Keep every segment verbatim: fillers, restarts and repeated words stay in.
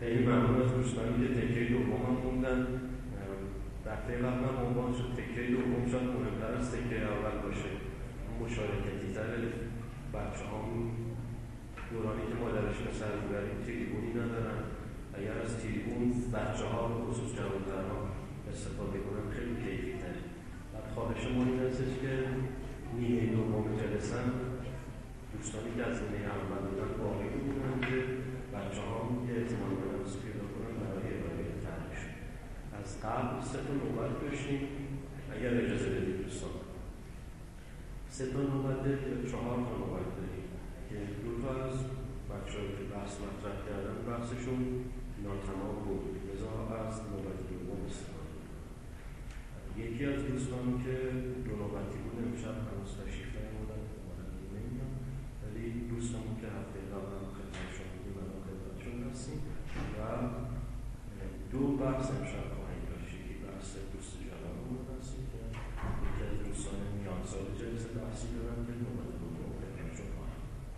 خیلی ممنون از دوستانی که تکه دوم هم موندن. دفعه قبل هم عنوان شد تکه دوم شاید مهمتر از تکه اول باشه، مشارکتی تر بچه هم دورانی که ما درش مثل بریم تریبونی ندارن، اگر از تریبون بچه ها به خصوص جوان‌ترها استفاده کنن خیلی کیفی تره. بعد خواهش ما این هستش که نیمه دوم جلسه دوستانی که از نیمه اول بودن باقی بودن که بچه ها هم که اعتماد به نفس پیدا کنن برای ارائه طرحش. از قبل سه تا نوبت داشتیم، اگر اجازه بدید دوستان سه تا نوبت داریم، چهار تا نوبت داریم که دو تا از بچه‌هایی که بحث مطرح کردن بحثشون ناتمام بود، لذا از نوبت دوم استفاده کنم. یکی از دوستان که دو نوبتی بود امشب هنوز تشریف نیاوردن، نمیدونم، ولی دوستمون که هفته قبل هم خدمت شما بودیم الان خدمتشون هستیم و دو بحث امشب خواهیم داشت. یکی بحث دوست جوانمون هستیم که یکی از دوستان میان سال جلسه بحثی دارن که نوبت دوم خدمتشون خواهیم.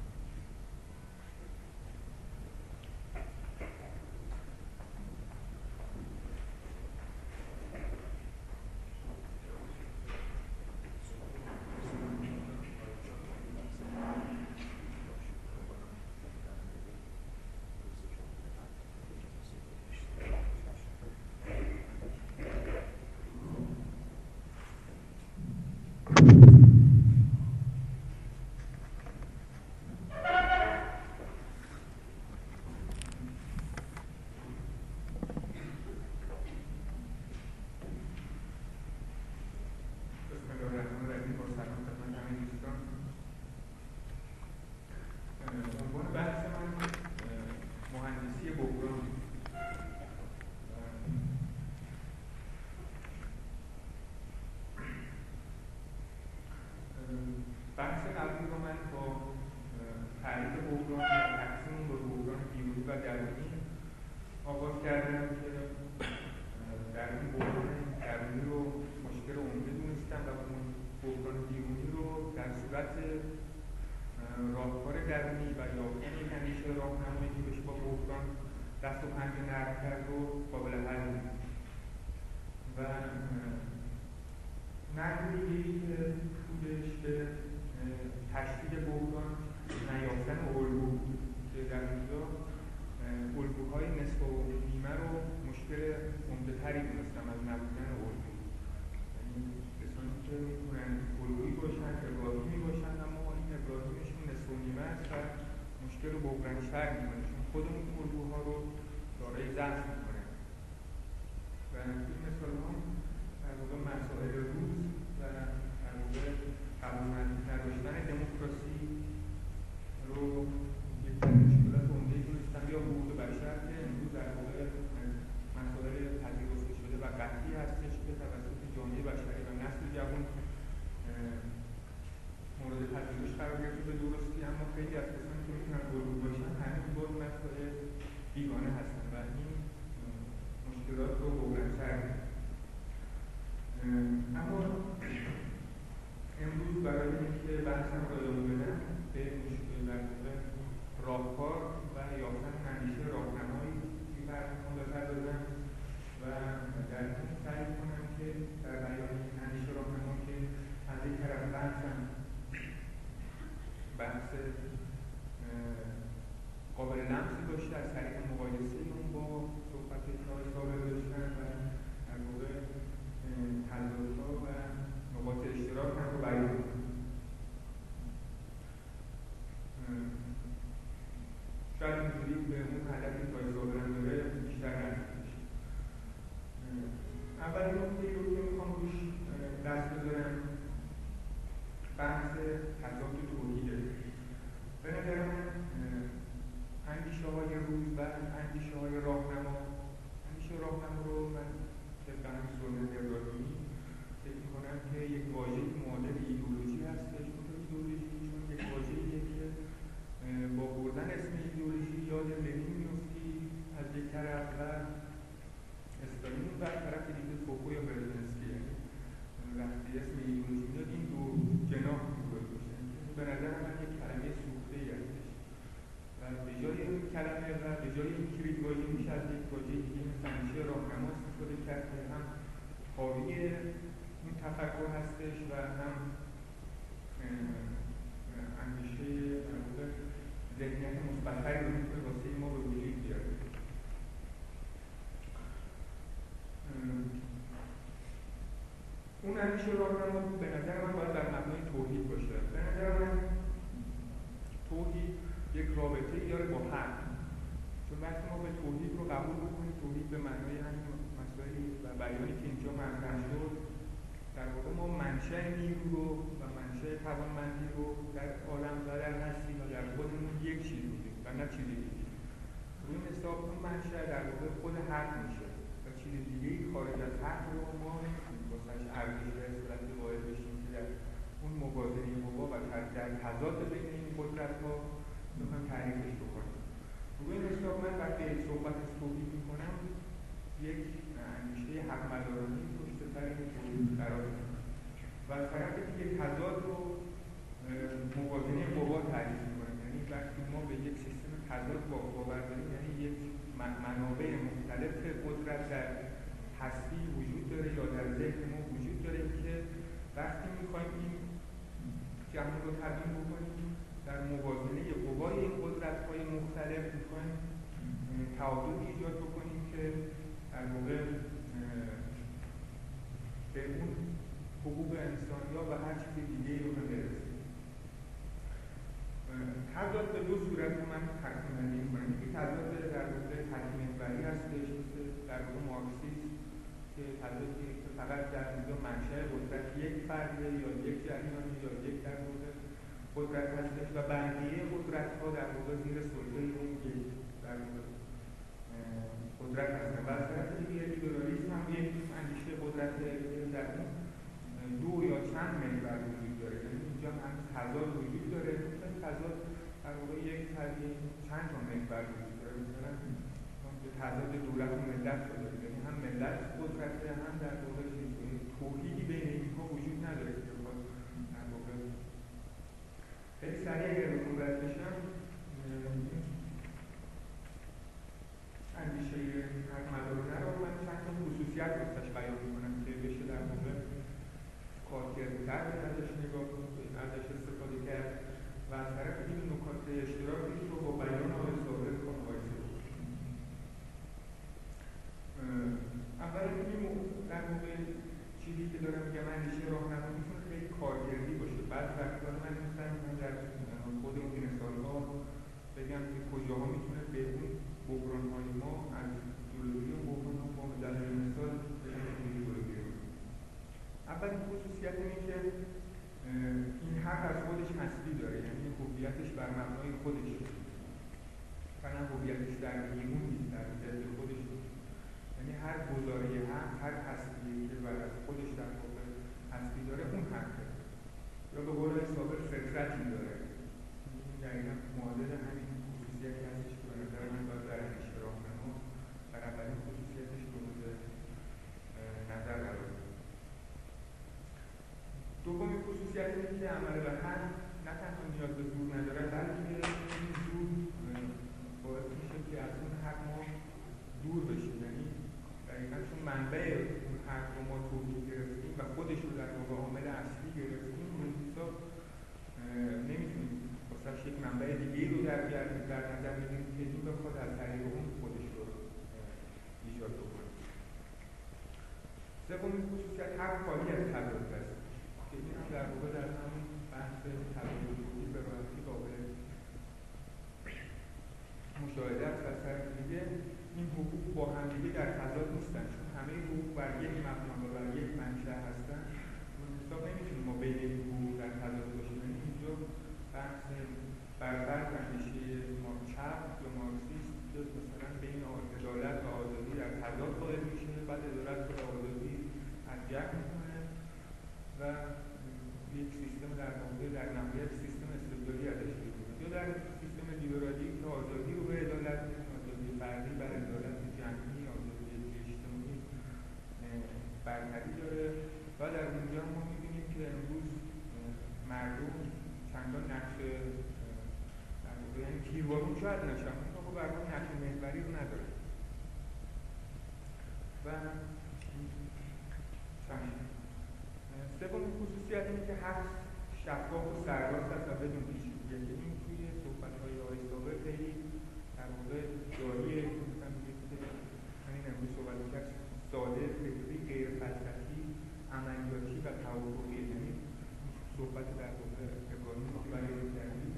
بحث قبلی رو من با تعریف بحران و تقسیم به بحران بیرونی و درونی آغاز کردم که در این بحران درونی رو مشکل عمده دونستم و اون بحران بیرونی رو در صورت راهکار درونی و یافتن یک اندیشه راهنمایی که بشه با بحران دست و پنجه نرم کرد رو قابل حل دونستم. و نقل دیگه‌ای که بودش به تشدید بحران نیافتن الگو که در اینجا الگوهای نصف و نیمه رو مشکل عمده‌تری دونستم از نبودن الگو. یعنی کسانی که میتونن الگویی باشن، ابراهیمی باشن، اما این ابراهیمشون نصف و نیمه است و مشکل رو بحرانی‌تر میکنه، چون خودمون الگوها رو دارای ضعف میکنه. و این مثال ها در واقع مسائل روز و در واقع قبول نداشتن دموکراسی رو یک مشکلات عمده دونستم یا حقوق بشر که امروز در واقع مسائل پذیرفته شده و قطعی هستش که توسط جامعه بشری و نسل جوان مورد پذیرش قرار گرفته به درستی، اما خیلی از کسانی که میتونن الگو باشن هنوز با این مسائل بیگانه هستن و این مشکلات رو بحران‌تر می‌کنه. اما امروز برای اینکه بحثم رو ادامه بدم به مشکل در واقع راهکار و یافتن اندیشه راهنمایی بپردازم و در این سعی کنم که در بیان این اندیشه راهنما که از یک طرف بحثم بحث قابل لمسی داشته از طریق مقایسه اون با صحبت های سابق داشتن و در واقع تضادها و نقاط اشتراک هم رو بیان کنم. شاید اینجوری به اون هدفی که ظاهرا داره بیشتر نزدیک بشه. اولین نکته رو که میخوام روش دست بذارم بحث تضاد توحیده. به نظر من اندیشه های روز و اندیشه های راهنما اندیشه راهنما رو من طبق همین سنت ابراهیمی فکر می‌کنم که یک واژه معادل ایدئولوژی هستش. ایدئولوژی چون یک واژه‌ایه که با بردن اسم ایدئولوژی یاد لنین می‌افتی از یک طرف و استالین و طرف دیگه فوکو یا برژنسکی. وقتی اسم ایدئولوژی میاد این دو جناح می‌گوید میشه. به نظر من یک کلمه سوخته‌ای هستش و به جای این کلمه و به جای این کلید واژه میشه از یک واژه دیگه مثل اندیشه راهنما استفاده کرد که هم حاوی این تفکر هستش و هم اندیشه ذهنیت مثبت‌تری رو میتونه واسه ما به وجود بیاره. اون اندیشه راهنما به نظر من باید در مبنای توحید باشه. به نظر من توحید یک رابطه داره با حق. چون وقتی ما به توحید رو قبول بکنیم، توحید به معنای همین مسائلی و بیانی که اینجا مطرح شد، در واقع ما منشأ نیرو رو و منشأ توانمندی رو در عالم و در هستی و در خودمون یک چیز می‌دونیم و نه چیز دیگه. روی حساب اون منشأ در واقع خود حق میشه و چیز دیگه‌ای خارج از حق رو ما نمی‌تونیم واسش ارزش و اصالت قائل بشیم که در اون موازنه قوا و در تضاد بین این قدرت‌ها بخوایم تعریفش بکنیم. روی حساب من وقتی صحبت از توحید می‌کنم یک اندیشه حق مدارانه‌ای پشت سر این توحید قرار می‌دم و از طرف دیگه تضاد رو موازنه قوا تعریف می‌کنم. یعنی وقتی ما به یک سیستم تضاد باور داریم، یعنی یک منابع مختلف قدرت در هستی وجود داره یا در ذهن ما وجود داره که وقتی می‌خوایم این جمع رو تبیین بکنیم در موازنه قوای این قدرت‌های مختلف می‌خوایم تعادل ایجاد بکنیم که در واقع به اون حقوق انسانی‌ها و هر چیز دیگه‌ای رو هم برسیم. تضاد به دو صورت رو من تقسیم بندی می‌کنم. یکی تضاد در واقع تحکیم محوری هستش، مثل در واقع مارکسیسم که تضادی که فقط در اینجا منشأ قدرت یک فرده یا یک جریانی یا یک در واقع قدرت هستش و بقیه قدرت‌ها در واقع زیر سلطه اون یک در واقع قدرت هستن. و از طرف دیگه لیبرالیسم هم یک اندیشه قدرت در اون دو یا چند محور وجود داره. یعنی اینجا هم تضاد وجود داره، مثلا تضاد در واقع یک فرقی چند تا محور وجود داره. مثلا به تضاد دولت و ملت شده، یعنی هم ملت قدرته، هم در واقع توحیدی بین اینها وجود نداره که بخواد در واقع خیلی سریع اگر بخوام رد بشم اندیشه حق مدارانه رو من چند تا خصوصیت واسش بیان می‌کنم که بشه در واقع کارکردتر ازش نگاه کنیم، ازش استفاده کرد و از طرف دیگه نکات اشتراکش رو با بیان آقای ثابت مقایسه کنیم. اول می‌گیم در واقع چیزی که دارم میگم اندیشه راهنما میتونه خیلی کارکردی باشه. بعد وقتا من می‌خوام من در خود اون مثال‌ها بگم که کجاها میتونه به اون بحران‌های ما از جلوگیری اون بحران‌ها با دلیل مثال جلوگیری کنیم. اولین خصوصیت اینه که این حق از خودش هستی داره، یعنی هویتش بر مبنای خودشه و نه هویتش در بیرون نیست، در ذات خودش نیست. یعنی هر گزاره حق، هر هستی که بر از خودش در واقع هستی داره اون حقه یا به قول ثابت فطرتی داره. این دقیقا معادل همین خصوصیتی هستش که به نظر من باید در اندیشه راهنما بر اولین خصوصیتش مورد نظر قرار بگیره. دومین خصوصیت اینه که عمل به حق نه تنها نیاز به زور نداره، بلکه این زور باعث میشه که از اون حق ما دور بشیم. یعنی دقیقا چون منبع اون حق رو ما توحید گرفتیم و خودش رو در واقع عامل اصلی گرفتیم، اون حساب نمیتونیم واسش یک منبع دیگه‌ای رو در در نظر بگیریم که این بخواد از طریق اون خودش رو ایجاد بکنه. سومین خصوصیت حق خالی از تضاد است که این هم در واقع در همون بحث تضاد توحید به راحتی قابل مشاهده است. از طرف دیگه این حقوق با هم دیگه در تضاد نیستن، چون همه حقوق بر یک مبنا و بر یک منشأ هستن. اون حساب نمیتونیم ما بین این حقوق در تضاد باشیم. یعنی اینجا بحث بربر اندیشه چپ یا مارکسیست که مثلا بین عدالت و آزادی در تضاد قائل میشه، بعد عدالت و آزادی ارجح میکنه و یک سیستم در واقع در نهایت سیستم استبدادی ازش میکنه. یا در سیستم لیبرالی که آزادی رو به عدالت، آزادی فردی بر عدالت جمعی، آزادی اجتماعی برتری داره و در اونجا ما میبینیم که امروز مردم چندان نقش در واقع یعنی پیروارون شاید نشن، بر واقع نقش محوری رو نداره. و سومین خصوصیت اینه که حق شفاف و سرراست است و بدون پیچیدگی. این توی صحبت‌های آقای صابر خیلی در واقع جاریه. مثلا میگه که همین امروز صحبت کرد ساده، فکری، غیر فلسفی، عملیاتی و توافقی. یعنی صحبت در واقع ابراهیم رو برای کردیم.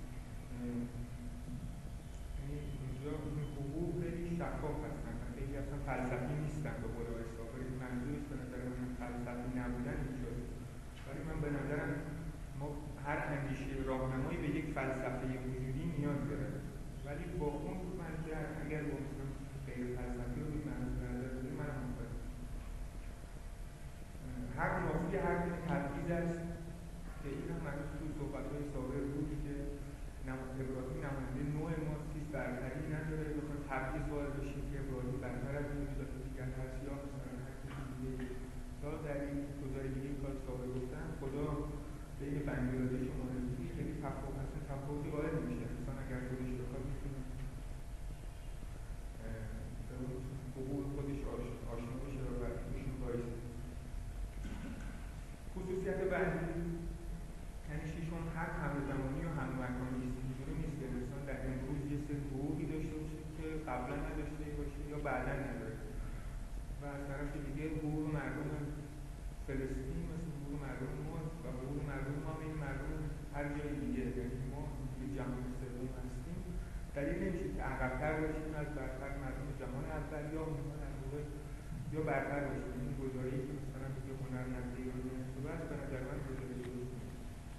یعنی اینجا این حقوق خیلی شفاف هستن و خیلی اصلا فلسفی نیستن. به قول آقای صابر منظورش به نظر من فلسفی نبودن اینجاست. ولی من به نظرم ما هر اندیشه راهنمایی به یک فلسفه وجودی نیاز داره. ولی با اون مرجع اگر با مثلا غیر فلسفی رو منظور نظر بده من هم موافقم. هر نافی هر گونه تبعیض است که این هم منظور تو صحبت‌های صابر بود که ابراهیم نماینده نوع ماست، هیچ برتری نداره. بخواد تبعیض وارد بشه که ابراهیم برتر از موجودات دیگر هست یا مثلا هر کسی دیگه. یا در این گزاره دیگه کار صابر گفتن خدا بین بنگلادش و مالزی خیلی تفاوت هست، تفاوتی وارد نمیشه. انسان اگر خودش بخواد میتونه حقوق خودش آشنا بشه و برایشون بایسته. خصوصیت بعدی یعنی ششم حق همزمانی و هممکانی است. اینجوری نیست که انسان در امروز یه سری حقوقی داشته باشه که قبلا نداشته باشه یا بعدا نداره و از طرف دیگه حقوق مردم فلسطین مثل حقوق مردم ماست و حقوق مردم ما این مردم هر جای دیگه. یعنی ما توی جهان سوم هستیم، دلیل نمیشه که عقب‌تر باشیم از برتر مردم جهان اول یا در واقع یا برتر باشیم. این گزاره‌ای که مثلا میگه هنر نزد ایران منسوب است به نظر من گزاره درست نیست.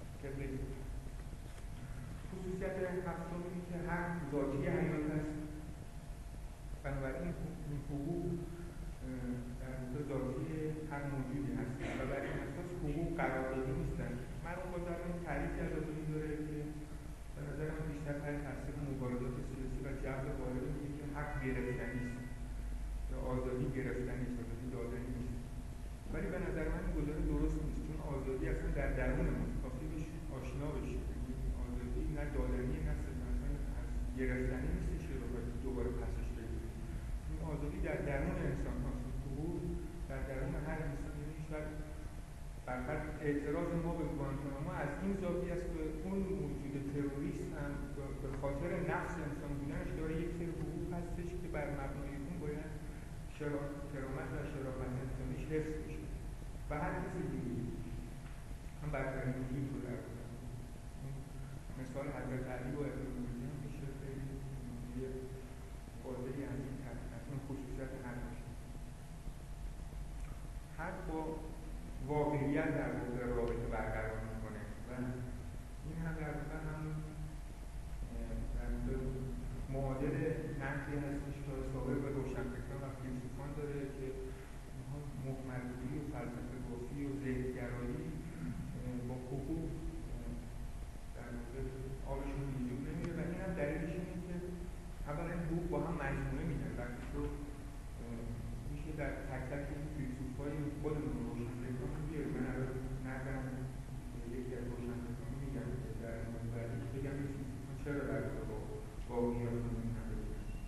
خصوصیت هفتم اینه که هر ذاتی حیات است. بنابراین این حقوق در واقع ذاتی هر موجودی هست و بر این اساس حقوق قراردادی نیستن. من اون گذارم این تعریفی از آزادی داره که به نظر من بیشتر تحت تاثیر مبارزات سیاسی و جبر وارد میگه که حق گرفتنی است یا آزادی گرفتنی است، آزادی دادنی نیست. ولی به نظر من این گزاره درست نیست، چون آزادی اصلا در درون ماست، کافی بهش آشنا بشید. آزادی نه دادنی نه مثلا از گرفتنی نیستش که دوباره پسش بگیرید. این آزادی در درون انسان هاست. حقوق در درون هر انسانی نیست. برخلاف اعتراض ما به گوانتانامو از این زاویه است که اون موجود تروریست هم به خاطر نفس انسان بودنش داره یک سری حقوق هستش که بر مبنای اون باید کرامت و شرافت انسانیش حفظ بشه و هر کسی دیگه هم برترین وجود رو در کنم. مثال حضرت علی و ابن روزی هم میشه خیلی یه واضحی از این از این خصوصیت حق میشه. حق با واقعیت در واقع رابطه برقرار میکنه و این هم در واقع هم در معادل نقدی هستش که صابر به روشنفکران و فیلسوفان داره که محمدگویی و فلسفه بافی و ذهنگرایی با حقوق در واقع آبشون وجود نمیره و این هم دلیلش اینه که اولا حقوق با هم مجموعه میدن و تو میشه در تک تک این فیلسوفای خودمون روشنفکران بیاره. من الان نردم یکی از روشنفکران میگم که در مورد بگم این فیلسوفان چرا در واقع با واقعیات مهم نداره.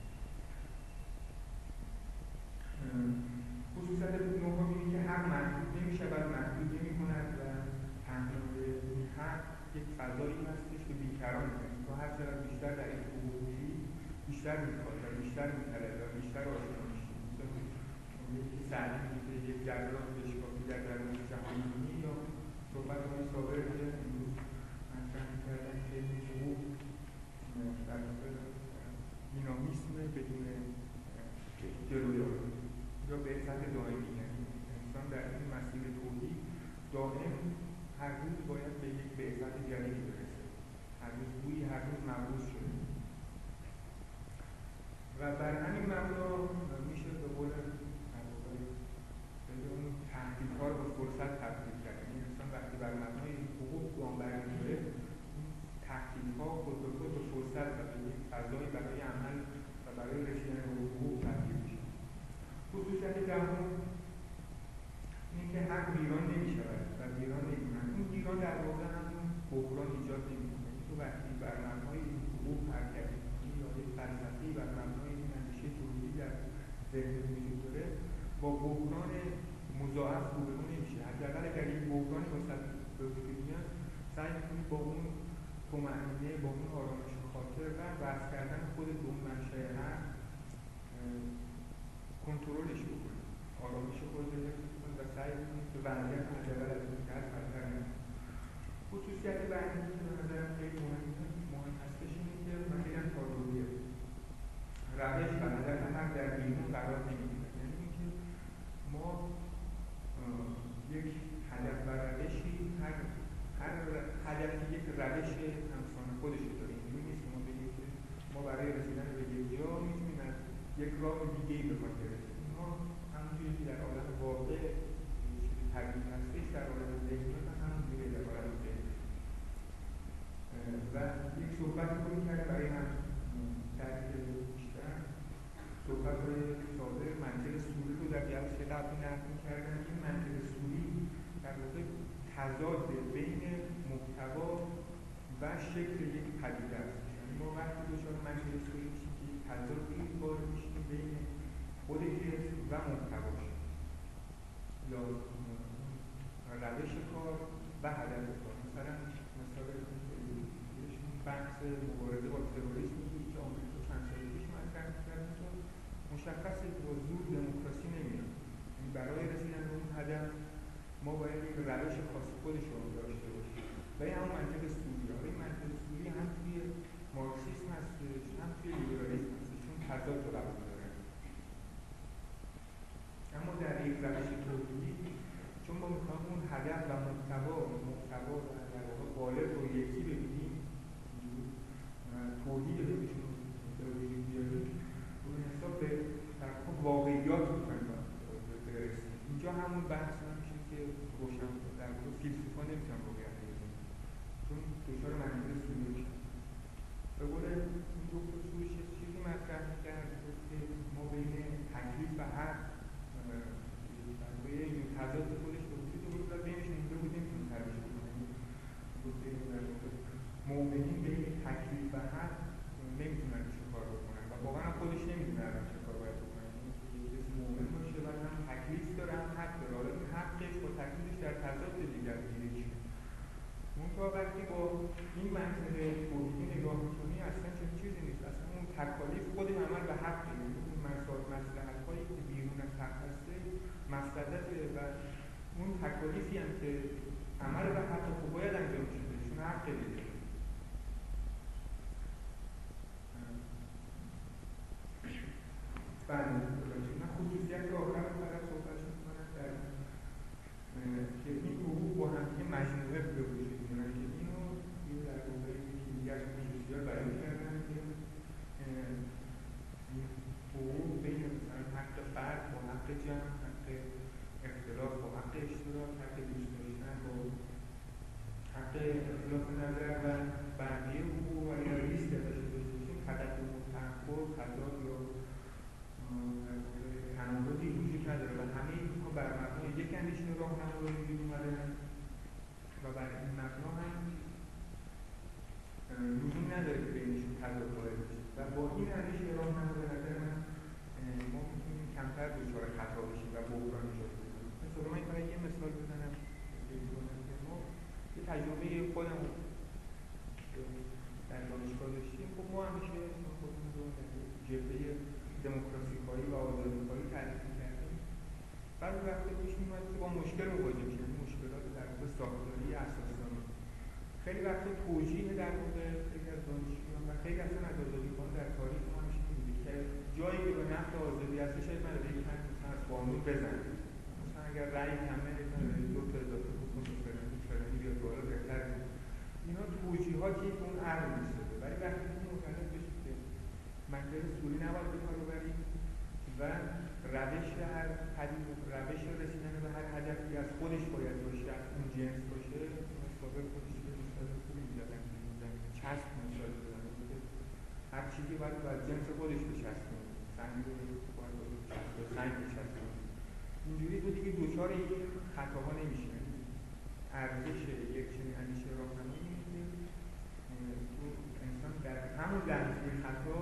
خصوصیت نهم اینه که حق محدود نمیشود، محدود نمی‌کند و تحمیل این حق یک فضایی هستش که بیکران کنید. تو هر چقدر بیشتر در این حقوق می‌شی بیشتر می‌خواد و بیشتر می‌طلبه و بیشتر آشنا می‌شی. یکی سعی می‌کنه یک جراح بشکافی در درون جهانی یا صحبت‌های صابر که امروز مطرح می‌کردن که حقوق در واقع دینامیسم بدون جلویابی یا به سطح دائمی، یعنی انسان در این مسیر توحید دائم هر روز باید به یک بعثت جدید برسه، هر روز گویی هر روز مبعوث شده و بر همین مبنا میشه به قول اون تهدیدها رو به فرصت تبدیل کرد. یعنی انسان وقتی بر مبنای حقوق گام برمی‌داره این تهدیدها خود به خود به فرصت و به یک فضایی برای عمل و برای رسیدن به حقوق تبدیل میشه. خصوصیت دهم اینه که حق ویران نمی‌شود و ویران نمی‌کند. این ویران در واقع همون بحران ایجاد نمی‌کنه. تو وقتی بر مبنای این حقوق حرکت راهنمایی یا یک فلسفه‌ای بر مبنای این اندیشه توحیدی در ذهن وجود داره، با بحران مضاعف روبرو نمیشه. حداقل اگر یک بحرانی واسه به وجود میاد، سعی می‌کنی با اون طمأنینه، با اون آرامش خاطر و بحث کردن خودت به اون منشأ حق کنترلش بکنی، آرامش خودت رو حفظ کنی و سعی کنی که وضعیت حداقل از اون جهت بدتر نشه. خصوصیت بعدی که به نظرم خیلی مهمه مهم هستش اینه که مثلا تعادلیه. روش و هدف حق در بیرون قرار نمیگیره. یعنی اینکه ما یک هدف و روشی، هر هر هدفی یک روش همسان خودش رو داره. اینجوری نیست که ما بگیم که ما برای رسیدن به یک جا میتونیم از یک راه دیگه‌ای به ما برسیم. اینها همونجوری که در عالم واقع چیزی طبیعی هستش، در عالم ذهنیات هم همونجوری در عالم ذهنی. و یک صحبتی رو می‌کردم برای من درک بیشتر، صحبت‌های ساده منطق سوری رو در جلسه قبلی نقل می‌کردم. این منطق سوری در واقع تضاد بین محتوا و شکل یک پدیده است. یعنی ما وقتی دچار منطق سوری میشیم که تضادی وارد میشیم بین خود جنس و محتواش یا روش کار و هدف کار. مثلا مثال بحث مبارزه با تروریسم که آمریکا چند سال پیش مطرح کرد، مشخصه که با زور دموکراسی نمیاد. یعنی برای رسیدن به اون هدف ما باید یک روش خاص خودش رو داشته باشیم. و این همون منطق سوری. این منطق سوری هم توی مارکسیسم هستش، هم توی لیبرالیسم هستش، چون تضاد رو قبول دارن. اما در یک روش توحیدی، چون ما میخوایم اون هدف و محتوا محتوا و در واقع قالب رو یکی ببینیم، توحید رو به وجود بیاریم، اون حساب به در واقعیات میخوایم برسیم. اینجا همون بحث نمیشه که روشن در واقع فیلسوفا نمیتونن رویت بزنن، چون دچار منطق سوری میشن. به قول این دکتر سروش چیزی مطرح می‌کرد که ما بین تکلیف و حق در واقع این تضاد خودش به وجود آورد و بینش مونده بود، نمیتونیم ترجیح کنیم. گفته در واقع مؤمنین بین تکلیف و حق نمیتونن چه کار بکنن و واقعا خودش نمیدونه الان چه کار باید بکنه. یک کسی مؤمن باشه و هم تکلیف داره هم حق داره، حالا این حقش با تکلیفش در تضاد دیگر دیگه چیه. منتها وقتی با این منطق توحیدی نگاه می‌کنی اصلا چنین چیزی نیست. اصلا اون تکالیف خود عمل به حق نیست. اون مسائل مصلحت‌هایی که بیرون از حق هسته مصلحته و اون تکالیفی هم که عمل به حق خب باید انجام شده، چون حق دیگه. بله، من خصوصیت آخر رو فقط صحبت می‌کنم در که این حقوق با هم که مجموعه به وجود میاد که اینو این در واقع یکی دیگه از خصوصیات بیان کردن که این حقوق بین مثلا حق فرد با حق جمع، حق اختلاف با حق اشتراک، حق دوست داشتن با حق اختلاف نظر و بقیه حقوق و یا لیست داشته باشیم، تقدم و تأخر، تضاد یا تناقضی وجود نداره و همه اینها بر مبنای یک اندیشه راهنما به وجود اومدن و بر این مبنا هم لزوم نداره که بینشون تضاد وارد بشه و با این اندیشه راهنما به نظر من ما میتونیم کمتر دچار خطا بشیم و بحران ایجاد کنیم. مثلا من فقط یه مثال بزنم که ما یه تجربه خودم در دانشگاه داشتیم. خب ما همیشه خودمون رو جبهه دموکراسی خواهی و آزادی خواهی تعریف می‌کردیم. بعضی وقتا پیش می‌اومد که با مشکل مواجه می‌شیم، مشکلات در واقع ساختاری اساسانی. خیلی وقتا توجیه در واقع خیلی از دانشجویان و خیلی اصلا از آزادی‌خواهان در تاریخ ما همیشه می‌بینید که جایی که به نفع آزادی هستش شاید من یک حد مثلا از قانون بزنم. مثلا اگر رأی کمه مثلا دو تا اضافه بکنیم فلان فلانی بیاد بالا بهتر بود. اینا توجیهاتی که اون عقل می‌سازه. ولی وقتی که متوجه بشید که منطق سوری نباید به کار ببرید و روش هر پدید روش رسیدن به هر هدفی از خودش باید باشه، از اون جنس باشه. مصابر خودش به مثال خوبی می‌زدن که می‌زدن چسب مثال بزنن که هر چیزی باید با جنس خودش بچسبونه، سنگ رو باید با چسب سنگ بچسبونه. اینجوری تو دیگه دچار این خطاها نمی‌شی. ارزش یک چنین اندیشه راهنمایی اینه که تو انسان در همون لحظه خطا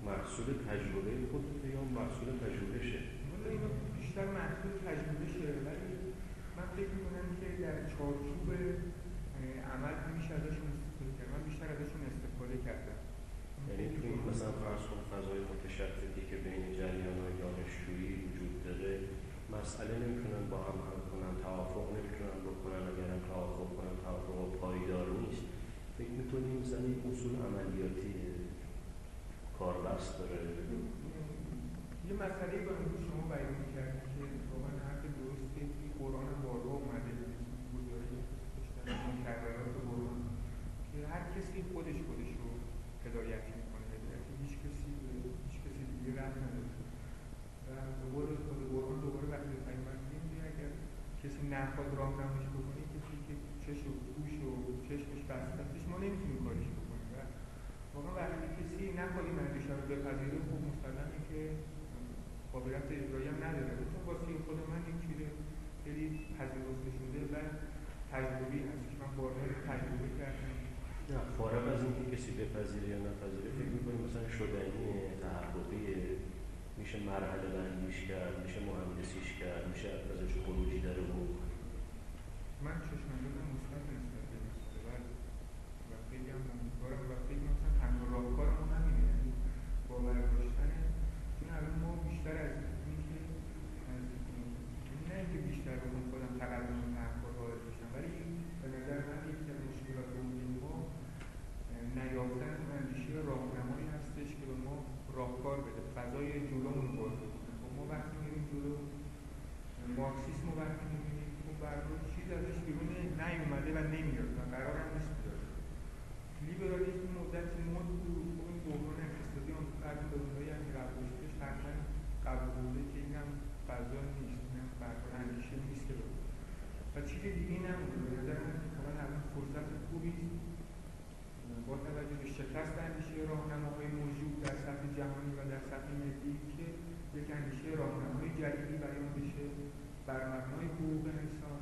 محصول تجربه خودته یا محصول پژوهشه؟ والا اینا بیشتر محصول تجربهشه، ولی من فکر میکنم که در چارچوب عمل همیشه ازشون استفاده کردم. من بیشتر ازشون استفاده کردم. یعنی تو این مثلا فرض کن فضای متشتتی که بین جریان‌های دانشجویی وجود داره، مسئله نمیتونن با هم حل کنن، توافق نمیتونن بکنن، اگر هم توافق کنن توافق پایدار نیست. فکر میکنیم مثلا این اصول عملیاتی کاربست داره؟ یه مسئله با امروز شما بیان کردید که واقعا حرف درسته. توی قرآن هم بارها اومده گزارش داشتن مکررات قرآن که هر کسی خودش خودش رو هدایت میکنه، هیچ کسی هیچ کسی دیگه رفت نداره. و دوباره خود قرآن دوباره وقتی پیامبر میگه اگر کسی نخواد راهنماییش بکنه، کسی که چش و گوش و چشمش بسته استش، ما نمیتونیم کارش بکنیم. و واقعا وقتی کسی نخواد این اندیشه رو بپذیره، خب مسلمه که قابلیت اجرایی هم نداره. مثلا واسه خود من یک چیز خیلی پذیرفته شده و تجربی هست که من بارها تجربه کردم. نه فارغ از اینکه کسی بپذیره یا نپذیره، فکر می‌کنیم مثلا شدنی تحققی میشه مرحله بندیش کرد، میشه مهندسیش کرد، میشه ازش خروجی در بود. من چشم‌اندازم مثبت نسبت به مستقبل و خیلی هم امیدوارم و فکر مثلا تنها راهکارمون همینه، یعنی باور داشتنه. چون الان ما بیشتر از اینکه از نه اینکه بیشتر بخوام خودم تقدم و تأخر وارد بشم، ولی به نظر من یکی از مشکلات عمومی ما نیافتن اون اندیشه راهنمایی هستش که به ما راهکار بده، فضای جلومون باز بکنه. خب ما وقتی میریم جلو مارکسیسم رو وقتی میبینیم، خب برای چیز ازش بیرون نیومده و نمیاد و قرار هم نیست بیاد. لیبرالیسم مدت مد بود، خب این بحران اقتصادی آمریکا الان به دنیای هم رفتش تقریبا قبول بوده که این هم فضا نیست، این هم برای اندیشه نیست که بود و چیز دیگه نمونده. به نظر من اتفاقا الان فرصت خوبی با توجه به شکست اندیشه راهنماهای موجود در سطح جهانی و در سطح ملی که یک اندیشه راهنمای جدیدی بیان بشه بر مبنای حقوق انسان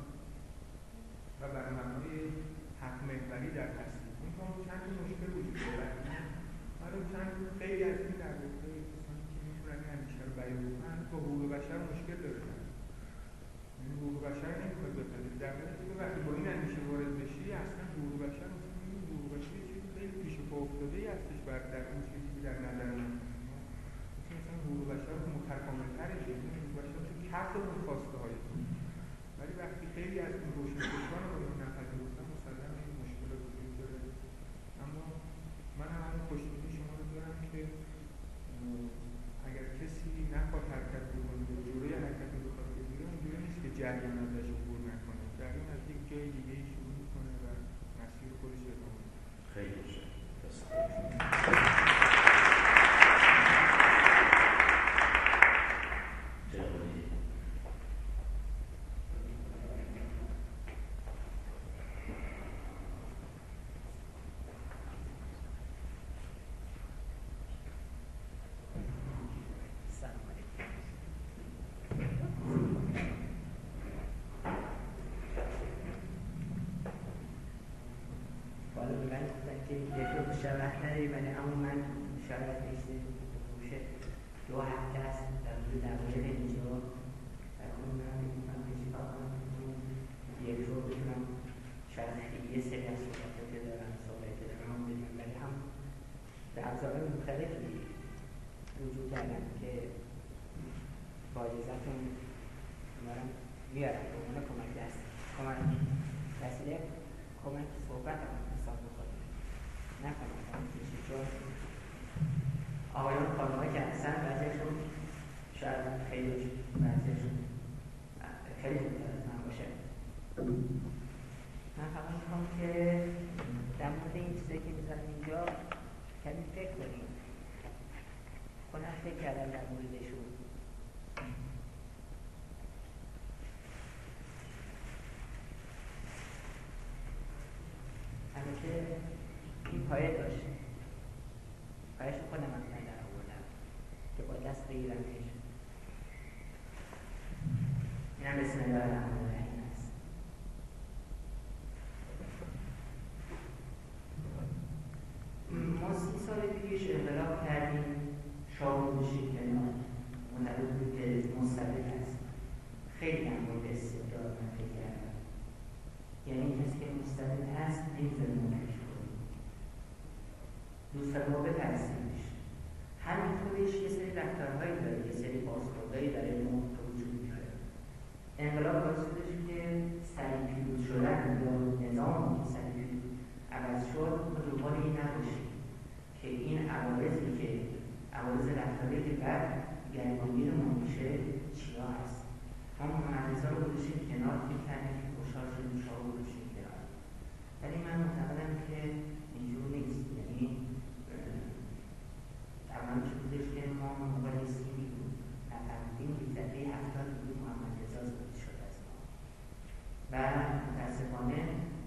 و بر مبنای حق محوری در تصمیم. اون هم چند مشکل وجود داره. حالا چند خیلی از این در واقع کسانی که میتونن این اندیشه رو بیان کنن با حقوق بشر مشکل دارن. یعنی حقوق بشر نمیخواد بپذیره. در واقع که وقتی با این اندیشه وارد بشی، اصلا حقوق بشر مثلا این حقوق بشر چیزی خیلی پیش پا افتاده ای هستش بر در اون چیزی که در نظر من مثلا حقوق بشر متکامل‌تره، یعنی حقوق بشر تو کف اون خواسته های تو. ولی وقتی خیلی از این روشنفکران رو باید نپذیرفتن، مسلماً این مشکلات وجود داره. اما من هم همون خوشبینی شما رو دارم که اگر کسی نخواد حرکت بکنه و جلوی حرکت رو بخواد بگیره، اونجوری نیست که جریان ازش عبور نکنه، جریان از یک جای دیگه شروع میکنه و مسیر خودش ادامه میده. خیلی خوشم. شبهتری ولی اما من شاید ایسته بوشه دو هفته است در مورد درباره اینجا در اون من میتونم که چی کار کنم یک رو بتونم شاید یه سری از صحبتات که دارم صحبت دارم بدیم، ولی هم به ابزار مختلفی وجود دارم که با اجازتون دارم میارم به عنوان کمک دست کمک وسیله کمک صحبت هم حساب بخورم نکنم کنم چون آقایان خانم‌ها که هستن بعضیشون شاید خیلی بعضیشون خیلی زودتر از من باشه. من فقط میخوام که در مورد این چیزی که میذارم اینجا کمی فکر کنیم. خودم فکر کردم در موردشون. البته این پایه داشت. پایه‌ش خودم هم در آوردم که با دست بگیرمش. این هم بسم الله الرحمن الرحیم است. ما سی سال پیش انقلاب کردیم هست نمیذاریم ما فکر کنیم، دوست داریم ما بپرسیمش. همین خودش یه سری رفتارهایی داره، یه سری بازخوردهایی برای ما به وجود میاره. انقلاب باعث شدش که سریع پیروز شدن یا نظامی که سریع پیروز عوض شد ما دنبال این نباشیم که این عوارضی که عوارض رفتاری که بعد گردگیر ما میشه چیا هست. ما محمدرضا رو گذاشتیم کنار، فکر کردیم که خوشحال شدیم شاه رو گذاشتیم کنار، ولی من معتقدم که اینجور نیست. یعنی تمام که بودش که ما موقع رسیمی بود نفهمیدیم که دفعه هفتاد بود محمدرضا زاده شد از ما و متاسفانه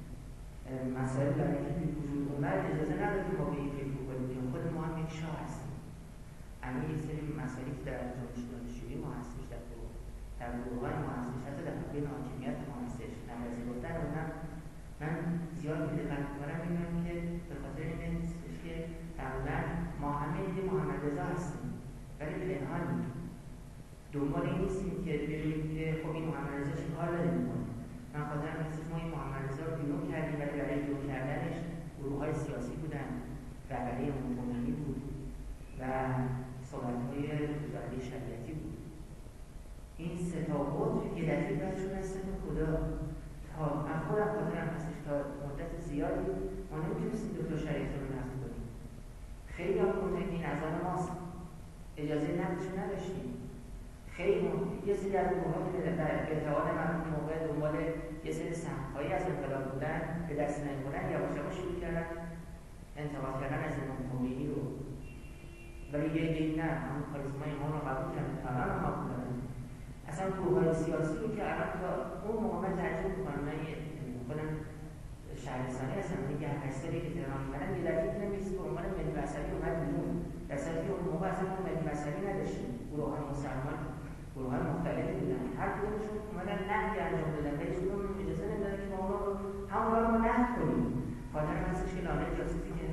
مسائل برای که به وجود اومد اجازه ندادیم ما به این فکر بکنیم که خود ما هم یک شاه هستیم. اما یک سری مسائلی که در جامعه دانشجویی ما هستش، در در گروه‌های ما هستش، حتی در بین حاکمیت ما هستش، نمازی گفتن اونم من زیاد دقت می‌کنم می‌بینم که به خاطر این هستش که تقریباً ما همه یه محمدرضا هستیم ولی پنهانی دنبال این نیستیم که ببینیم که خب این محمدرضا چی کار داره می‌کنه. من خاطرم هستش ما این محمدرضا رو بیرون کردیم ولی برای بیرون کردنش گروه‌های سیاسی بودن، رهبری امام‌خمینی بود و صحبت‌های وزارت شریعتی بود. این سه تا بود یه دفعه باید شد از سه تا خدا. تا من خودم خاطرم هستش تا مدت زیادی ما نمیتونستیم دو تا شریعت رو نقض کنیم. خیلی هم گفتن این از آن ماست، اجازه نقضش نداشتیم. خیلی یه سری از گروه‌ها که به اعتقاد من اون موقع دنبال یه سری سهم‌هایی از انقلاب بودن به دست نمی‌بردن، یواش یواش شروع کردن انتقاد کردن از امام‌خمینی رو. ولی یه دیگه نه، همون کاریزمای ما رو قبول کردن، الان هم قبول دارن. اصلا گروه‌های سیاسی رو که الان تا اون موقع من ترجمه می‌کنم، من خودم شهرستانی هستم، یه گهرسری که تهران می‌کنم یه دفعه دیدم یه چیزی به عنوان ملی مذهبی اومد بیرون، در صورتی که اون موقع اصلا ما ملی مذهبی نداشتیم. گروه‌های مسلمان گروه‌های مختلفی بودن، هر کدومشون اومدن نقدی انجام دادن، هیچ کدوم اجازه نمیدادن که ما اون رو همون رو ما نقد کنیم. خاطرم هستش که لانه جاسوسی که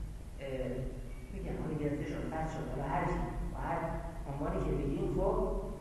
میگن حالا گرفته شد، فرد شد، حالا هر چی و هر عنوانی که بگیم، خب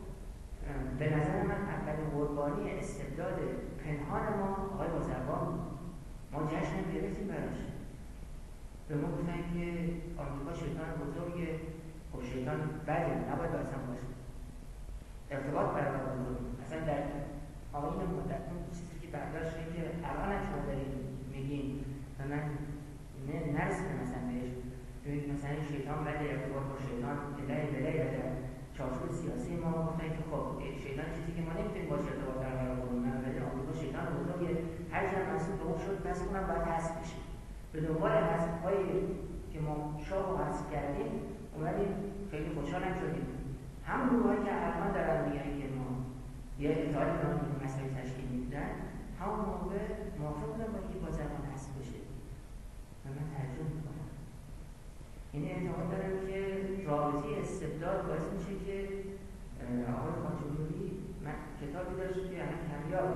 به نظر من اولین قربانی استبداد پنهان ما آقای بازرگان بود. ما جشن گرفتیم براش. به ما گفتن که آمریکا شیطان بزرگه. خب شیطان بده، نباید اصلا باشه. ارتباط برقرار کنیم. اصلا در آیین مدت اون چیزی که برداشت که الان هم شما دارید میگین و من نرسیدم مثلا بهش، ببینید مثلا شیطان بده، ارتباط با شیطان الهی بلهی در چارچوب سیاسی ما گفتن که خب شیطان چیزی که ما نمیتونیم باشه ارتباط برقرار کنیم، ولی آمریکا شیطان بزرگه، هر چند منصوب به اون شد پس اونم باید حذف بشه. به دنبال حذف‌هایی که ما شاه رو حذف کردیم اومدیم خیلی خوشحالم شدیم. همون گروهایی که الان دارن میگن که ما یه اتحاد نامی مسائل تشکیل میدن، همون موقع موافق بودن با اینکه بازرگان حذف بشه و من ترجمه میکنم. این اعتقاد دارم که رابطه استبداد باعث میشه که آقای خاج‌نوری من کتابی داشت که الان کمیاب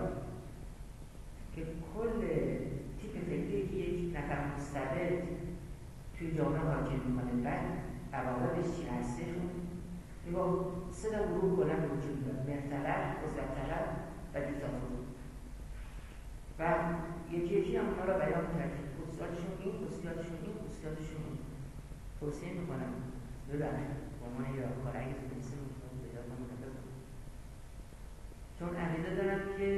که کل تیپ فکری که یک نفر مستبد توی جامعه حاکم میکنه بعد عواقبش چی هستشون میگه سه تا گروه کلا به وجود میاد: مهرطلب، عزلت‌طلب و دیکتاتور. و یکی یکی هم اونا رو بیان کرد که خصوصیاتشون این، خصوصیاتشون این، خصوصیاتشون این. توصیه میکنم ببخشید با عنوان یادگار اگه تونسته میکنم پیدا کنم بکنم، چون عقیده دارم که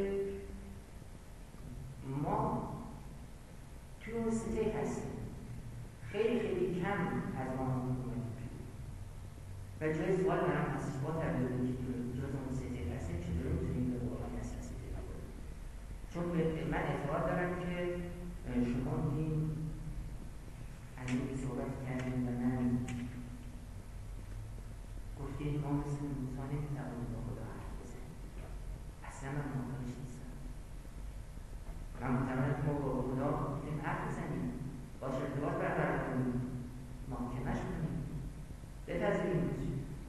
ما توی اون سطح هستیم، خیلی خیلی کم از ما میکنیم و جای سوال برام هستش با تبدیلی که توی جز اون سطح هستیم چطور میتونیم به قرآن اساسی پیدا کنیم. چون من اعتقاد دارم که شما میگیم الان که صحبت کردیم و من گفتیم ما مثل موسی نمیتوانیم با خدا حرف بزنیم. اصلا من موافقش نیستم. من معتقدم که ما با خدا میتونیم حرف بزنیم، باش ارتباط برقرار کنیم، محاکمه‌اش کنیم، بپذیریمش.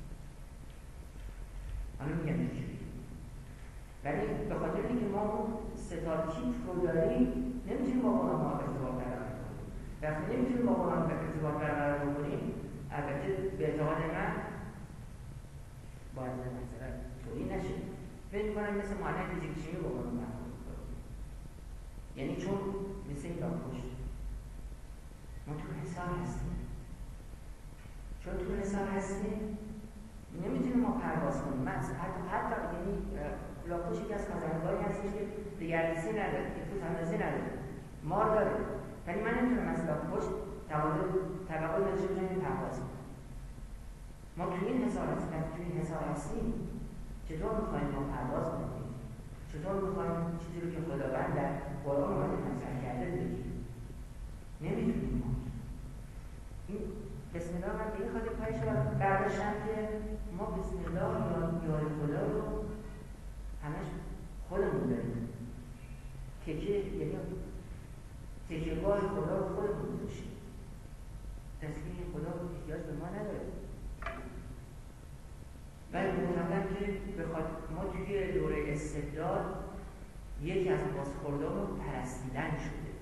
حالا میگم چجوری، ولی به خاطر اینکه ما اون سه تا تیپ رو داریم نمیتونیم با خدا ارتباط برقرار کنیم. وقتی نمیتونیم با قرآن ارتباط برقرار کنیم، البته به اعتقاد من باید مثلا طوری نشه فکر می‌کنم مثل معلم فیزیک شیمی با قرآن برخورد کنیم. یعنی چون مثل این لاک‌پشت. ما تو حصار هستیم. چون تو حصار هستیم نمیتونیم ما پرواز کنیم. من حتی حتی یعنی لاک‌پشت یکی از خزندگاهی هستش که دگردیسی نداره، که توت اندازی نداره، مار داره. ولی من نمیتونم از لاک‌پشت تبادل طبقات نتیجه بزنیم پرواز کنیم. ما تو این حصار هستیم. تو این حصار هستیم چطور میخوایم ما پرواز کنیم؟ چطور میخوایم چیزی رو که خداوند در قرآن اومده مطرح کرده بگیم؟ نمیتونیم ما. این بسم الله من به این خاطر پایش برداشتم که ما بسم الله یا یاد خدا رو همش خودمون داریم. تکیه یعنی تکیه‌گاه خدا رو خودمون داشتیم. تسلیم خدا احتیاج به ما نداره. ولی معتقدم که بخاطر ما توی دوره استبداد یکی از بازخوردامون پرستیدن شده.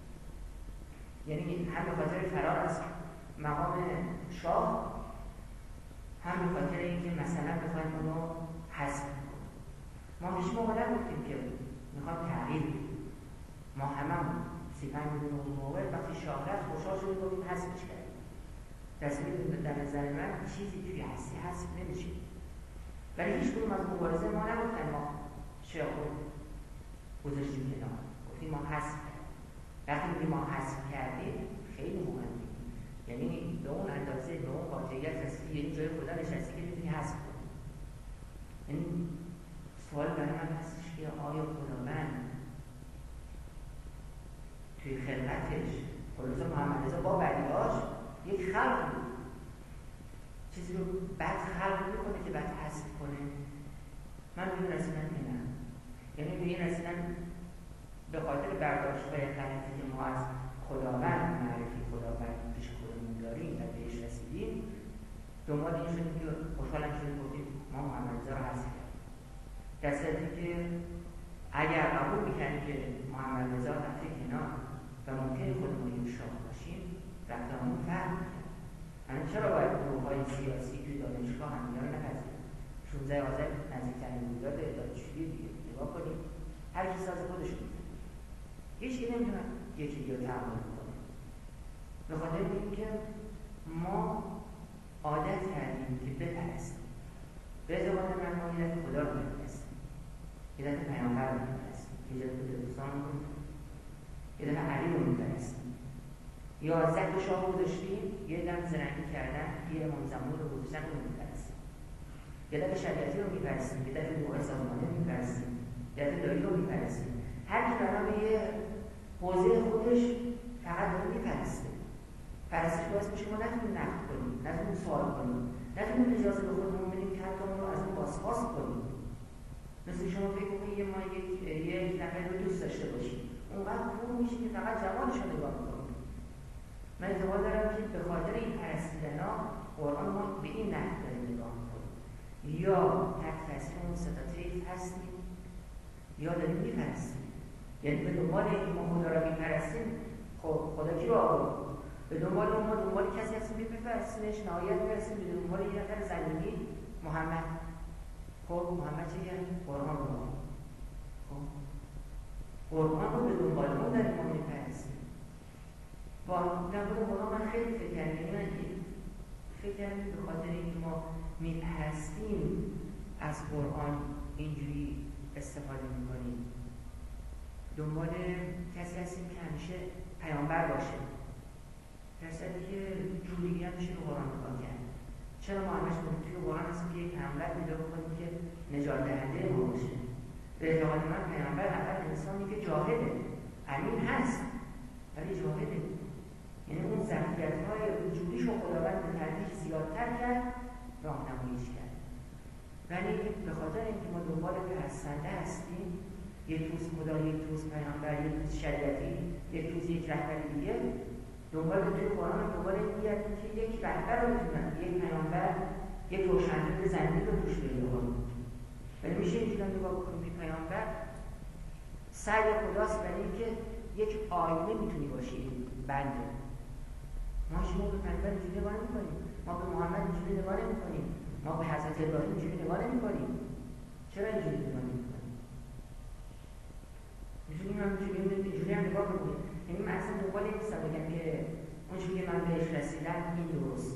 یعنی هم به خاطر فرار از مقام شاه، هم به خاطر اینکه مثلا بخوایم اونو حذف کنیم. ما هیچ موقع نگفتیم که میخوام تغییر بدیم. ما هممون سی پنج میلیون اون موقع وقتی شاه رفت خوشحال شدیم گفتیم حذفش کردیم. تصویر در نظر من چیزی توی هستی حذف نمیشه. ولی هیچ کدوم از مبارزه ما نگفتن ما شاه رو گذاشتیم کنار، گفتیم ما حذف کردیم. وقتی میگیم ما حذف کردیم خیلی مهمه. یعنی به اون اندازه به اون واقعیت هستی، یعنی جای خدا نشستی که میتونی حذف کنی. یعنی سوال برای من هستش که آیا خداوند توی خلقتش خلاصه محمد رضا با بدیهاش یک خلق بود، چیزی رو بد خلق میکنه که بد حذف کنه؟ من به این رسیدن که نه. یعنی به این رسیدن به خاطر برداشت‌های غلطی که ما از خداوند معرفی خداوند پیش خودمون داریم و بهش رسیدیم، دنبال این شدیم که خوشحالم شدیم گفتیم ما محمد رضا رو حذف کردیم. در صورتی که اگر قبول می‌کردیم که محمد رضا رفته کنار و ممکن خودمون یک شاه باشیم، رفتارمون فرق می‌کرد. یعنی چرا باید گروه‌های سیاسی توی دانشگاه همدیگر رو نپذیرن؟ شانزده آذر نزدیکترین رویداد دانشجویی دیگه نگاه کنیم، هر کی ساز خودش می‌زنه. هیچ کی نمی‌تونه یکی رو تحمل کنه. به خاطر اینکه ما عادت کردیم که بپرستیم. به اعتقاد من ما یه دفعه خدا رو بپرستیم، یه دفعه پیامبر رو بپرستیم، یه دفعه دوستان رو بپرستیم، یه دفعه علی رو بپرستیم. یا زد شاه رو داشتیم، یه دم زرنگی کردن، یه امام زمان رو گذاشتن رو میپرستیم. یه دفعه شریعتی رو میپرستیم، یه دفعه نوع سازمانی رو میپرستیم، یه دفعه داری رو میپرستیم. هر کی برای یه حوزه خودش فقط داره میپرسته. پرستش باعث میشه ما نتونیم نقد کنیم، نتونیم سوال کنیم، نتونیم اجازه به خودمون بدیم که حتی اون رو از اون بازخواست کنیم. مثل شما فکر کنید یه ما یک یک نفر رو دوست داشته باشیم، اونقدر خوب میشه که فقط جوانش رو نگاه میکنیم. من اعتقاد دارم که به خاطر این پرستیدن‌ها قرآن ما به این نحو داریم نگاه میکنیم. یا تحت تاثیر اون سه طیف هستیم یا داریم میپرستیم. یعنی به دنبال اینکه ما خدا را میپرستیم، خب خدا کی رو آورد؟ به دنبال اون ما دنبال کسی هستیم که بپرستیمش، نهایت میرسیم به دنبال یه نفر زمینی محمد. خب محمد چه کرد؟ قرآن رو آورد. خب قرآن رو به دنبال اون داریم ما میپرستیم. با نبود قرآن من خیلی فکر کردیم، من فکر کردیم به خاطر اینکه ما میپرستیم از قرآن اینجوری استفاده میکنیم. دنبال کسی هستیم که همیشه پیامبر باشه، در صورتی که جوری هم میشه به قرآن نگاه کرد. چرا ما همش توی قرآن هستیم که یک پیامبر پیدا بکنیم که نجات دهنده ما باشه؟ به اعتقاد من پیامبر اول انسانی که جاهده، امین هست ولی جاهده، یعنی اون ظرفیت‌های وجودیش رو خداوند به تدریج زیادتر کرد، راهنماییش کرد. ولی به خاطر اینکه ما دنبال پرستنده هستیم، یک روز خدا، یک روز پیامبر، یک روز شریعتی، یک روز یک رهبر دیگه، دنبال توی قرآن دنبال این می‌گردیم که یک رهبر رو بتونن، یک پیامبر، یک روشنفکر زمینی رو توش پیدا کنیم. ولی میشه اینجوری نگاه بکنیم که پیامبر سعی خداست برای اینکه یک آینه میتونی باشی بنده. ما شما به پیامبر اینجوری نگاه نمی‌کنیم، ما به محمد اینجوری نگاه نمی‌کنیم، ما به حضرت ابراهیم اینجوری نگاه نمی‌کنیم. چرا اینجوری نگاه نمی‌کنیم؟ اینجوری هم اینجوری هم نگاه کنیم. یعنی من میگم که اون چیزی که من بهش رسیدم این درست.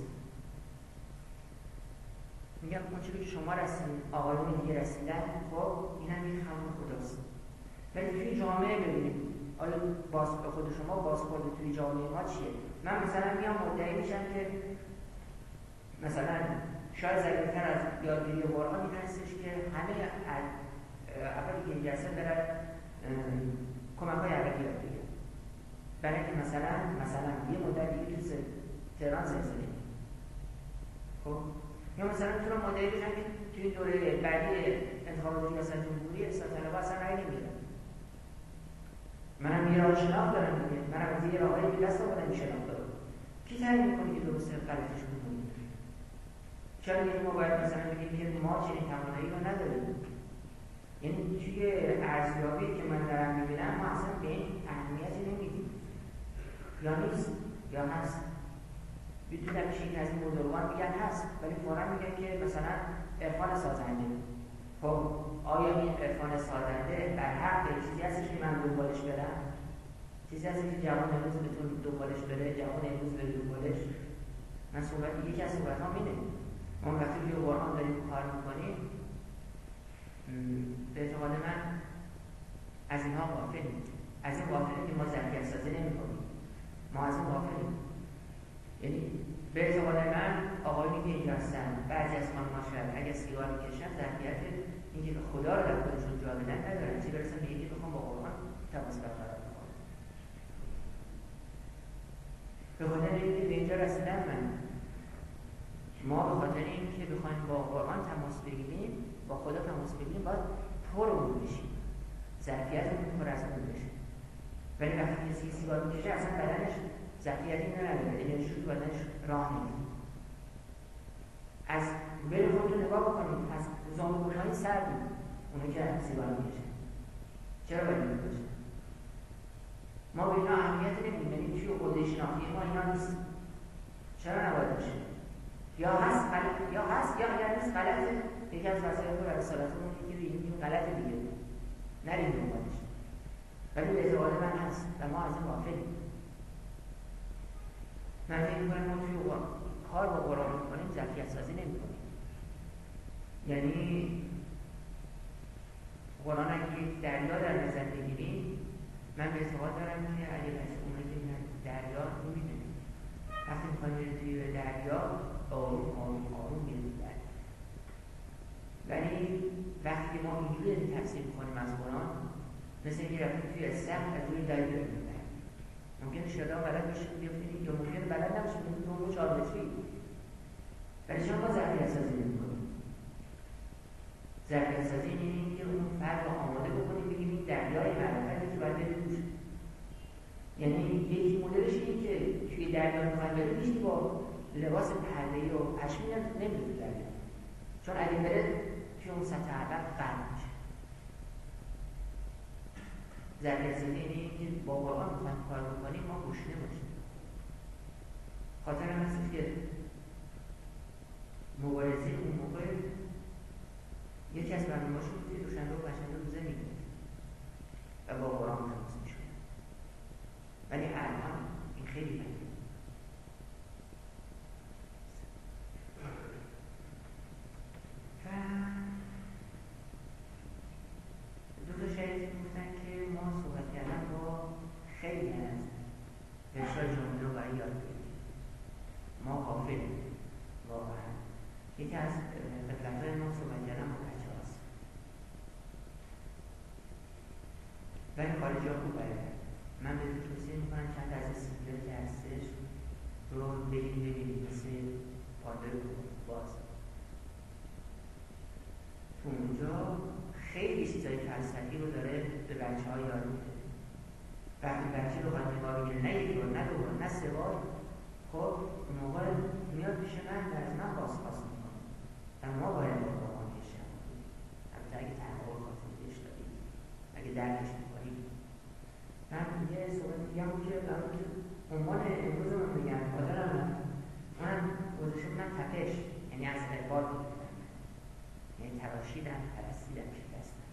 میگم اون چیزی که شما رسیدین، آقایون دیگه رسیدن، خب اینم یک خلق خداست. ولی توی جامعه ببینیم آیا باز به خود شما بازخورد توی جامعه ما چیه؟ من مثلا میام مدعی میشم که مثلا شاید ضروری‌تر از یادگیری قرآن این هستش که همه افرادی که اینجا هستن برن کمک‌های عربی یاد بگیرن. برای اینکه مثلا مثلا یه مدت دیگه تو تهران زلزله، خب یا مثلا میتونم مدعی بشم که توی دوره بعدی انتخابات ریاست جمهوری اصلاح طلبها اصلا رأی نمیدن. منم یه راه شناخت دارم دیگه، منم از یه راه‌های دیگه دست آوردم این شناخت دارم. کی تعیین می‌کنه که درسته غلطش کنید؟ چرا دیگه ما باید مثلا بگیم که ما چنین توانایی رو نداریم؟ یعنی توی ارزیابی که من دارم می‌بینم ما اصلا به این اهمیتی نمیدیم. یا نیست یا هست. می‌دونم که از این بزرگان میگن هست، ولی فوراً میگن که مثلا عرفان سازنده. خب آیا این عرفان سازنده در حق چیزی هستش که من دنبالش برم؟ چیزی هستش که جوان امروز بتون دنبالش بره، جوان امروز بره دنبالش؟ من صحبت یکی از صحبت ها اینه. ما وقتی که قرآن داریم کار میکنیم به اعتقاد من از اینها غافلیم. از این غافلیم که ما ظرفیت سازی نمی‌کنیم. ما از این غافلیم. یعنی به اعتقاد من آقایونی که اینجا هستن، بعضی از خانم‌ها شاید اگه سیگار می‌کشن ظرفیت اینکه خدا رو در خودشون جا بدن ندارن، چه برسن به اینکه بخوام با قرآن تماس برقرار کنم. به خاطر اینکه به اینجا رسیدم من، ما به خاطر اینکه بخوایم با قرآن تماس بگیریم، با خدا تماس بگیریم، باید پرمون بشیم، ظرفیتمون پر از اون بشه. ولی وقتی کسی سیگار می‌کشه اصلا بدنش ظرفیتی نداره، انرژی تو بدنش راه نمیده. از بین خودتون نگاه بکنید، از زانوهای سردی اونو که سیگار می‌کشن چرا باید این باشه؟ ما به اینا اهمیت نمیدیم، یعنی توی قدرت شناختی ما اینا نیست. چرا نباید باشه؟ یا هست غلط، یا هست یا اگر نیست غلطه. یکی از وسایل برای رسالتمون اینه که این غلطه دیگه، نریم دنبالش. ولی به اعتقاد من هست و ما از این غافلیم. من فکر می‌کنم ما توی کار با قرآن می‌کنیم ظرفیت سازی نمی‌کنیم. یعنی قرآن اگه یک دریا در نظر بگیریم، من به اعتقاد دارم که اگه کسی اونه که میگن دریا نمی‌دونیم. وقتی می‌خوایم بریم توی دریا آروم آروم آروم میریم دریا. ولی وقتی ما اینجوری تفسیر می‌کنیم از قرآن، مثل اینکه رفتیم توی سهم از روی دریا می‌ریم. ممکنه شاید بلد باشید بیفتید یا ممکنه بلد نباشید تو اون چهار متری. ولی شما با ظرفیت سازی نمی‌کنید. ظرفیت سازی اینه که اون فرد رو آماده بکنید بگیم این دریای معرفتی که باید برید توش. یعنی یکی مدلش اینه که توی دریا می‌خواید برید هیچ با لباس پرده‌ای و پشمی نمی‌ره تو دریا. چون اگه بره توی اون سطح اول غرق میشه. ظرفیت سازی اینه که با قرآن می‌خوایم کار بکنیم ما گوشنه باشیم. خاطر هم هست که مبارزه اون موقع یکی از برنامه‌هاشون توی دوشنبه و پنجشنبه روزه می‌گیره و با قرآن تماس می‌شد. ولی الان این خیلی بده. و دو تا شاید گفتن که ما صحبت کردن با خیلی از ارشاد جامعه رو باید یاد بگیریم. ما غافلیم واقعا. یکی از قفلت‌های ما صحبت کردن با بچه هاست. ولی خارجی ها خوب بلدن. من بهتون توصیه میکنم چند از این سیمپل که هستش رو بریم ببینیم مثل پاندر باز. تو اونجا خیلی چیزای فلسفی رو داره به بچه ها یاد میده. وقتی بچه رو خواهد نگاه بگیره نه یک بار نه دو بار نه سه بار، خب اون موقع میاد پیش من و از من بازخواست میکنه. اما باید با قرآن کشم کنیم. البته اگه تحقیق خاطرش داریم، اگه درکش میکنیم. من یه صحبت دیگه هم که عنوان امروز من میگم خاطرم رفت. اونم گذاشته بودم تپش، یعنی از اقبال بودم. یعنی تراشیدم، پرستیدم، شکستم.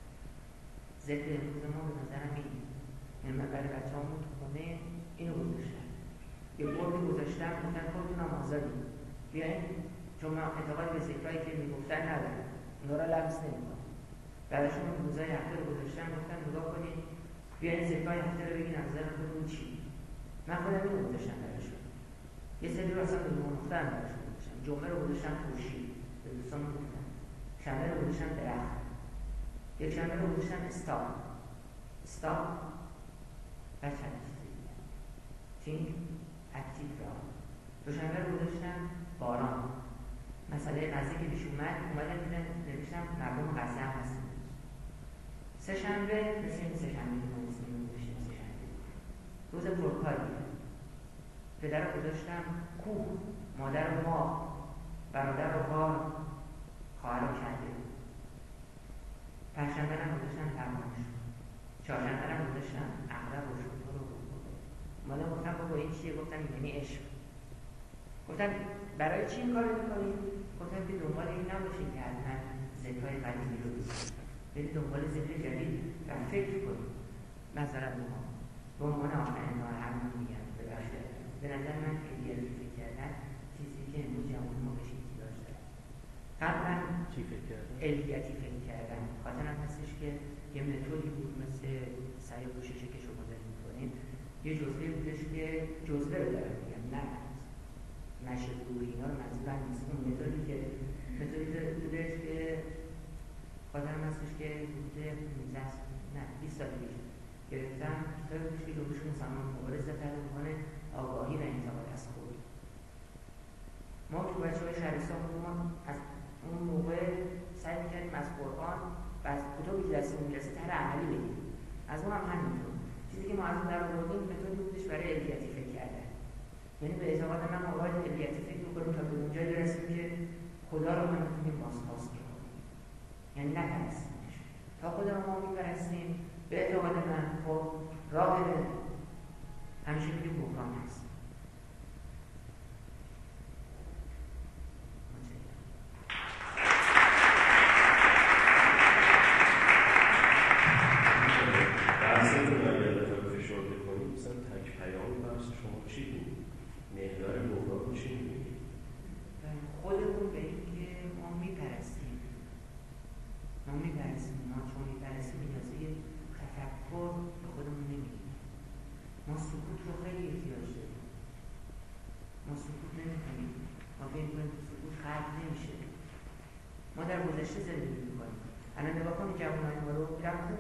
ضد امروز ما به نظرم این. یعنی من برای بچه همون تو خونه اینو گذاشتم. یه بردی گذاشتم گفتن خودتونم آزادی بیاین، چون من اعتقاد به ذکرهایی که میگفتن ندارم، اونا را لمس نمیکنم. بعدشون روزای هفته رو گذاشتم گفتن نگاه کنید بیاین ذکرهای هفته رو بگین از نظر خودتون چی. من خودم اینو گذاشتم براشون. یه سری رو اصلا بدون نقطه هم براشون گذاشتم. جمعه رو گذاشتم خورشید، به دوستان گفتم. شنبه رو گذاشتم درخت. یک شنبه رو گذاشتم استاپ. استاپ و چند چیزی دیگه. تینک اکتیو را. دوشنبه رو گذاشتم باران. مسئله قضیه که پیش اومد اومدن دیدن نوشتم مردم قضیه هم هستن. سه شنبه مثل این سه شنبه که ما نسیم نوشتیم سه شنبه روز پرکاریه. پدر رو گذاشتم کوه، مادر رو ماه، برادر رو غار، خواهر رو کده. پنجشنبه رو گذاشتم تماش. چهارشنبه رو گذاشتم عقرب و شتر رو مادر گفتم بابا این چیه؟ گفتم یعنی عشق. گفتم برای چی این کار رو میکنید؟ گفتم که دنبال این نباشید که حتما ذکرهای قدیمی رو بسید، برید دنبال ذکر جدید و فکر کنید. نظرم رو به عنوان آخرین راه حل میگم ببخشید. به نظر من الگیتی فکر کردن چیزی که امروز جوان ما بهش احتیاج داره. قبلا چی فکر کردن؟ الگیتی فکر کردن خاطرم هستش که یه متدی بود مثل سعی کوششی که شما دارید میکنید. یه جزوه بودش که جزوه رو دارم میگم، نه نشد گروهی اینا رو منظورم نیست. اون متدی که متدی بودش که خاطرم هستش که بوده پانزده نه بیست سال پیش گرفتم کتابی بودش که جلوش مسلمان مبارزه در عنوان آگاهی و انتقاد از خود. ما تو بچه های شهرستان بودمان از اون موقع سعی میکردیم از قرآن و از کتابی که دستمون میرسه طرح عملی بگیریم. از اون هم همینطور چیزی که ما از اون در آوردیم متدی بودش برای الگیتی فکر کردن. یعنی به اعتقاد من موقع الگیتی فکر میکنیم تا به اونجایی برسیم که خدا رو ما میتونیم بازخواست کنیم، یعنی نپرستیمش. تا خدا رو ما میپرستیم به اعتقاد من خب راه همیشه میگیم بحران هست. بحثتون اگر بخوایم فشار بکنیم مثلا تک پیام بحث شما چی بود؟ محور بحران چی بود؟ خودمون به این که ما میپرستیم ما میپرستیم ما چون میپرستیم اجازه تفکر به خودمون نمیدیم. ما سکوت رو خیلی احتیاج داریم. ما سکوت نمیکنیم. ما فکر میکنیم سکوت خلق نمیشه. ما در گذشته زندگی میکنیم. الان نگاه کنید جوانای ما رو میرن خوب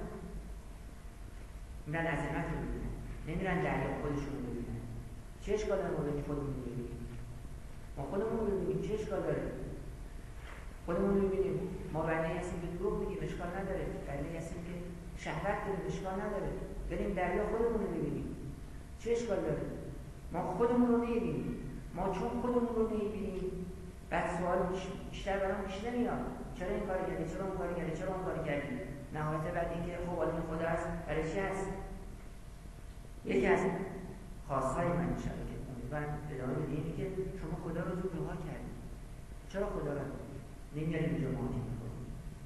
میرن عظمت رو ببینن، نمیرن دریا خودشون رو ببینن. چه اشکال داره ما بریم خودمون رو ببینیم؟ ما خودمون رو ببینیم چه اشکال داره؟ خودمون رو ببینیم. ما بنده هستیم که دروغ بگیم اشکال نداره، بنده هستیم که شهوت داریم اشکال نداره، بریم دریا خودمون رو ببینیم چه اشکال داره؟ ما خودمون رو نمیبینیم. ما چون خودمون رو نمیبینیم بعد سوال بیشتر برام پیش نمیاد چرا این کاری کردی، چرا اون کاری کردی، چرا اون کاری کردی. نهایت بعد اینکه خب حالا این خدا هست برای چی هست؟ یکی از خاصهای من میشود که امیدوارم ادامه بدیم که شما خدا رو زود رها کردید. چرا خدا رو نمیاریم اینجا محاکمه کنیم؟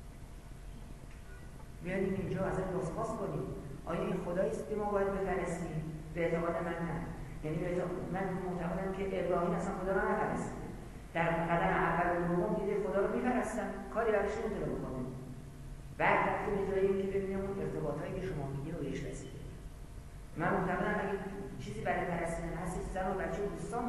بیاریم اینجا ازش بازخواست کنیم. آیا این خدایی است که ما باید بپرستیم؟ به اعتقاد من نه. یعنی به اعتقاد من معتقدم که ابراهیم اصلا خدا رو نپرستید. در قدم اول و دوم دیده خدا رو میپرستن، کاری برش نمیتونه بکنه. بعد رفتیم به جایی که ببینیم اون ارتباطایی که شما میگین رو بهش رسیده. من معتقدم اگه چیزی برای پرستیدن هست زن و بچه و دوستانه.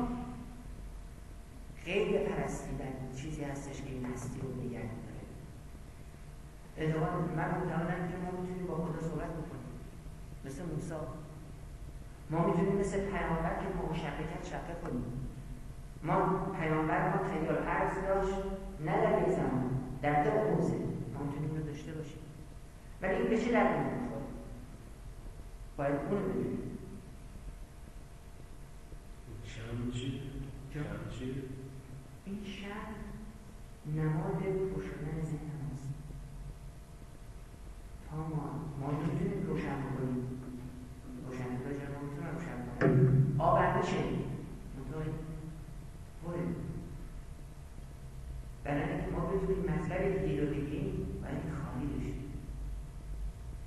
خیلی پرستیدن چیزی هستش که این هستی رو نگه می‌داره. اعتقاد من معتقدم که ما میتونیم با خدا صحبت بکنیم مثل موسی. ما میتونیم مثل پیامبر که ما مشقت شقه کنیم. ما پیامبر ما خیال عرض داشت نه در یک زمان در دو حوزه ما میتونیم رو داشته باشیم. ولی این به چه درد می‌خوره؟ باید اون رو بدونیم. شم چی؟ شم چی؟ این شم نماد روشنن ذهن ماست. تا ما ما میتونیم روشن بکنیم. روشن بکنیم ما میتونیم روشن بکنیم. آب بشه مطمئن پره. برای اینکه ما بتونیم مطلب دیگه رو بگیم باید خالی بشیم.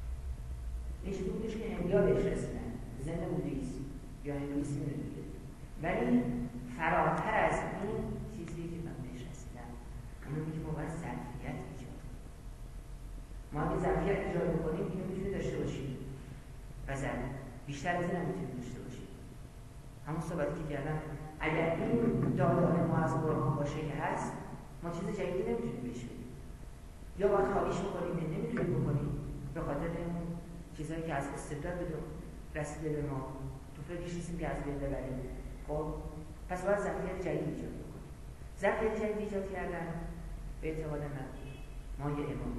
این چیزی بودش که انبیا بهش رسیدن. ذهن بودیست یا هندویسم نمیده. ولی فراتر از این چیزی که من بهش رسیدم اینو میگه ما باید ظرفیت ایجاد کنیم. ما اگه ظرفیت ایجاد بکنیم اینو میتونیم داشته باشیم و ظرف بیشتر از این هم میتونیم داشته باشیم. همون صحبتی که کردم اگر این داده ما از قرآن باشه که هست ما چیز جدیدی نمیتونیم بهش بدیم یا باید خالیش بکنیم یا نمیتونیم بکنیم به خاطر اون چیزهایی که از استبداد بدون رسیده به ما تو فکرش نیستیم که از بین ببریم. خب پس باید ظرفیت جدید ایجاد بکنیم. ظرفیت جدید ایجاد کردن به اعتقاد من ما یه امام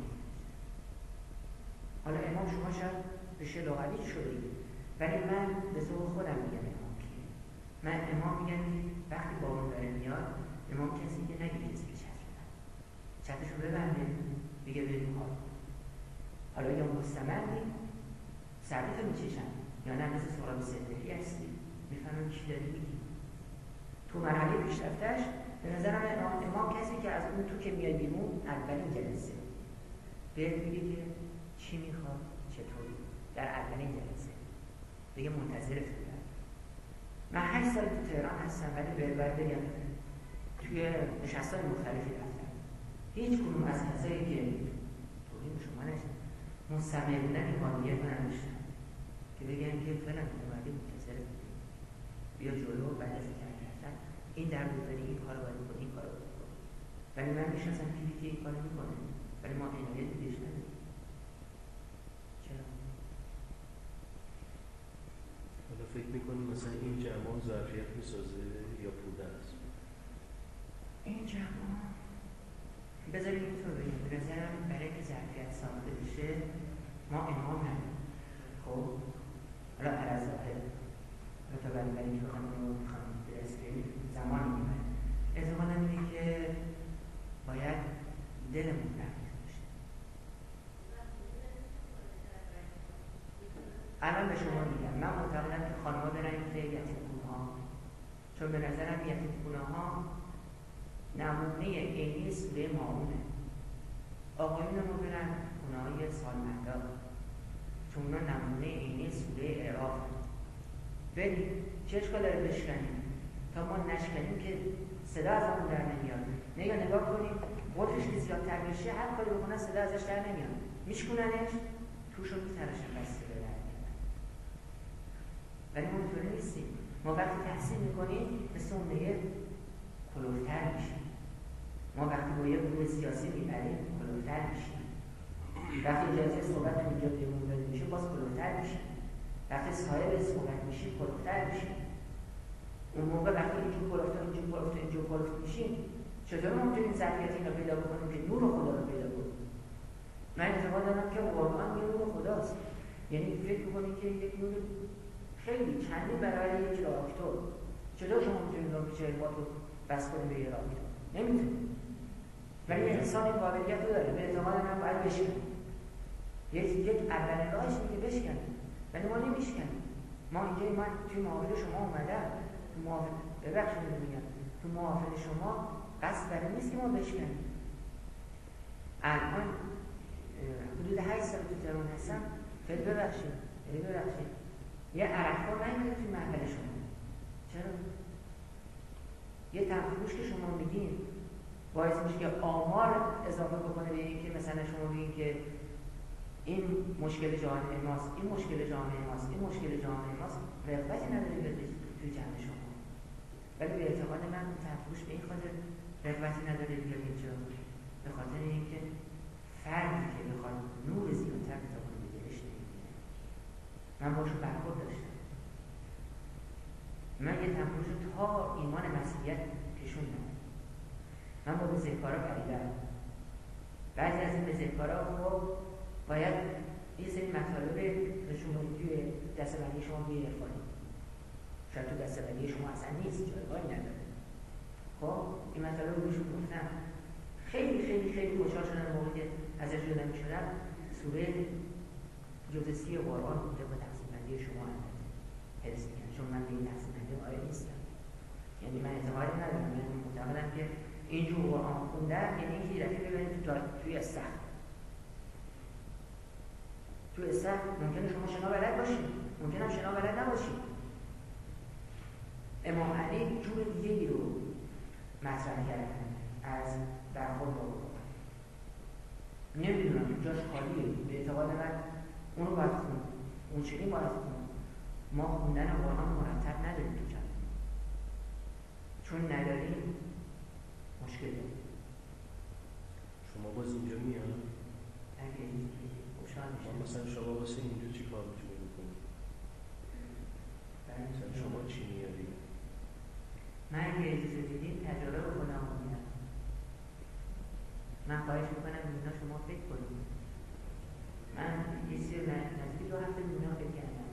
حالا امام شما شاید به شلوغلی شده ولی من به ذوق خودم میگم امام کیه. من امام میگم وقتی بارون داره میاد امام کسی که نگیره زیر چتر بدن چترشو ببنده بگه بریم حال حالا یا مستمندی سردی تو میچشن یا نه مثل سراب صدقی هستی میفهمم چی داری میگی. تو مرحله پیشرفتش به نظرم امام کسی که از اون تو که میاد بیرون اولین جلسه بهت میگه که چی میخواد چطوری در اولین جلسه بگه منتظرت بودم. من هشت سال تو تهران هستم ولی به باید بگم توی نشستهای مختلفی رفتم هیچ کنون از کسایی که توهین شما نشد مستمع بودن این قانونیت من نداشتم که بگم که فلان اومدی منتظرت بودیم بیا جلو بعد از کار کردن این در داری این کار باید بکنی این کار باید بکنی ولی من میشناسم پیدی که این کار میکنه ولی ما عنایتی بهش نداریم. چرا؟ حالا فکر میکنی مثلا این جمع ظرفیت میسازه یا پوده است؟ این جمع بذاریم اینطور بگیم به نظرم برای که ظرفیت ساخته بشه ما امام نداریم. خب حالا عرض ظاهر حالا تا برای برای که بخوایم رو بخوایم درست کنیم زمانی میبریم. اعتقادم اینه که باید دلمون رفته باشه. الان به شما میگم من معتقدم که خانم‌ها برن توی یتیمخونه‌ها چون به نظرم یتیمخونه‌ها نمونه عینی سوره ماعونه. آقایون ما برن خونه‌های سالمندا چون اونا نمونه عینی سوره اعراف. بریم چه اشکال داره بشکنیم تا ما نشکنیم که صدا از همون در نمیاد. نگاه نگاه کنیم قلفش که زیادتر بشه هر کاری بکنن صدا ازش در نمیاد میشکننش توشو میترشن بسته به در میاد. ولی ما اونطوری نیستیم. ما وقتی تحصیل میکنیم مثل اون میگه کلوفتر میشیم. ما وقتی با یه گروه سیاسی میبریم کلوفتر میشیم. وقتی اجازه صحبت اینجا بیرون داده میشه باز کلوفتر میشیم. وقتی صاحب صحبت میشیم کلوفتر میشیم. اون موقع وقتی اینجور کلوفتر اینجور کلوفتر اینجور کلوفتر میشیم چطور ما میتونیم ظرفیت این رو پیدا بکنیم که نور خدا رو پیدا کنیم؟ من اعتقاد دارم که قرآن یه نور خداست. یعنی فکر بکنید که یک نور خیلی چندی برای یک راکتور چطور شما میتونید راکتور چهلوات رو بس کنید به یه راکتور؟ نمیتونید. ولی انسان این قابلیت رو داره. به اعتقاد من باید بشکنیم. یک یک اولین راهش میگه بشکنیم ولی ما نمیشکنیم. ما اینجا من توی محافل شما اومدم تو محافل ببخشید میگم تو محافل شما قصد برای نیست که ما بشکنیم. الان حدود هشت سال تو تهران هستم خیلی ببخشید خیلی ببخشید یه عرق‌خور نمیده توی محفل شما. چرا؟ یه تنفروش که شما میگین باعث میشه که آمار اضافه بکنه به این که مثلا شما بگین که این مشکل جامعه ماست این مشکل جامعه ماست این مشکل جامعه ماست رغبتی نداری به توی جمع شما. ولی به اعتقاد من اون تنفروش به این خاطر رغبتی نداره بیاد اینجا به خاطر اینکه فردی که بخواد نور زیادتر پیدا کنه به دلش نمی‌بینه. من باشو برخورد داشتم. من یه تنفروش تا ایمان مسیحیت کشوندم. من با بزهکارا پریدم. بعضی از این بزهکارا خب باید یه سری مطالب شما توی دسته‌بندی شما بیارفانی. شاید تو دسته‌بندی شما اصلا نیست جایگاهی نداره. خب این مطالب رو بهشون گفتم. خیلی خیلی خیلی خوشحال شدن موقعی که ازش جدا می‌شدم. سوره جزء سی قرآن بوده با تقسیم‌بندی شما البته حفظ می‌کنم چون من به این تقسیم‌بندی قائل نیستم. یعنی من اعتقادی ندارم. من معتقدم که اینجور قرآن خوندن یعنی اینکه یه دفعه ببینید تو توی استخر توی استخر ممکنه شما شنا بلد باشید ممکنه هم شنا بلد نباشید امام علی جور دیگه رو مطرح کردن از برخورد با قرآن. نمیدونم جاش خالیه، به اعتقاد من اون رو باید خوند، اون چنین باید خوند. ما خوندن قرآن مرتب نداریم تو جمع، چون نداریم مشکل داریم. شما باز اینجا میاد؟ اگه خوشحال میشم. مثلا شما واسه اینجا چی کار میتونی بکنی؟ مثلا شما چی میاری؟ من اگه اجازه دیدیم تجربه بکنم و میرم. من خواهش میکنم مینا شما فکر کنید. من یه سی نزدیک دو هفته مینا فکر کردم.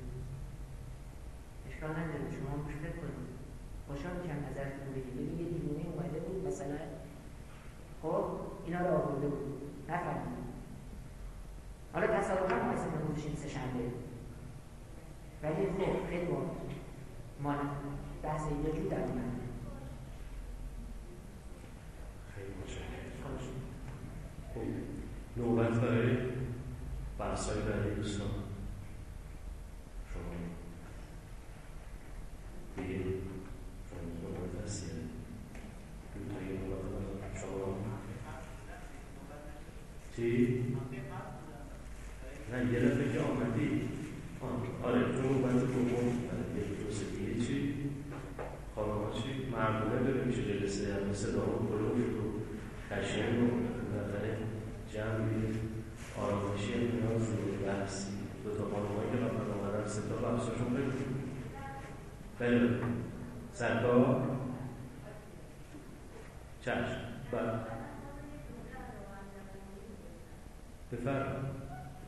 اشکال نداره شما روش فکر کنید. خوشحال میشم نظرتون بگید. ببین یه دیوونه اومده بود مثلا خب اینا رو آورده بود نفهمید. حالا تصادفاً ما اسم گذاشتیم سه شنبه، ولی خب خیلی با ما بحث اینجا جور در اومد. خیلی متشکرم. خب نوبت برای بحث‌های بعدی دوستان. شما دیگه نوبت هستید؟ دیگه نوبت شما چی؟ نه یه دفعه که آمدی آره تو نوبت دوم یه توصیه چی؟ خانم ها چی؟ معموله داره میشه جلسه همه صدا و کلوفت و خشن و بالاخره جمعی آرامشی نیاز رو بحثی دو تا خانم هایی که قبلا آمدن سه تا بحثاشون بگیم بله سرکار چشم بله بفرم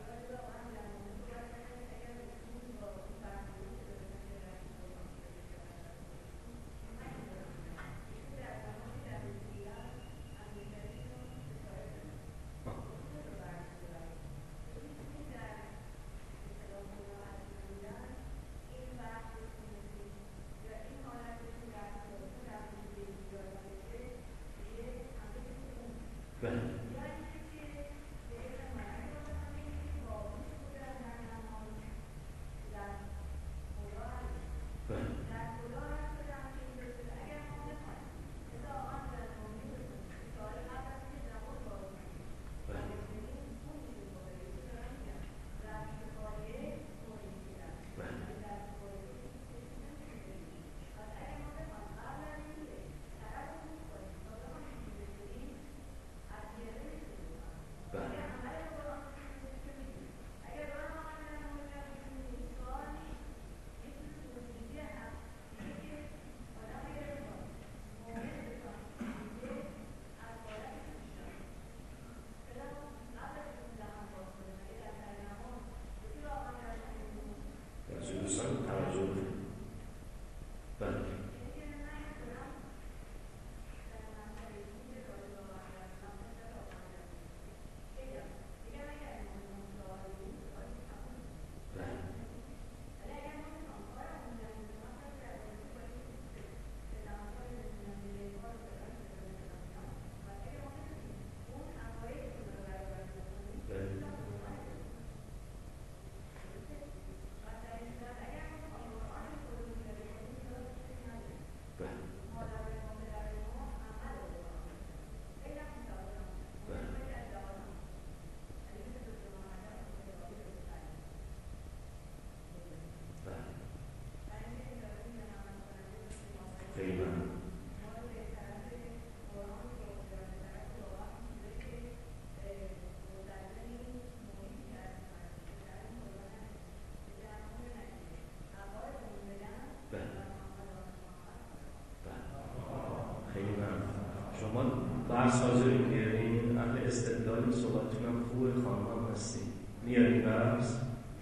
بحث حاضر میگیرین اهل استدلال صحبتتون هم خوبه خانم هم هستیم میاریم بحث.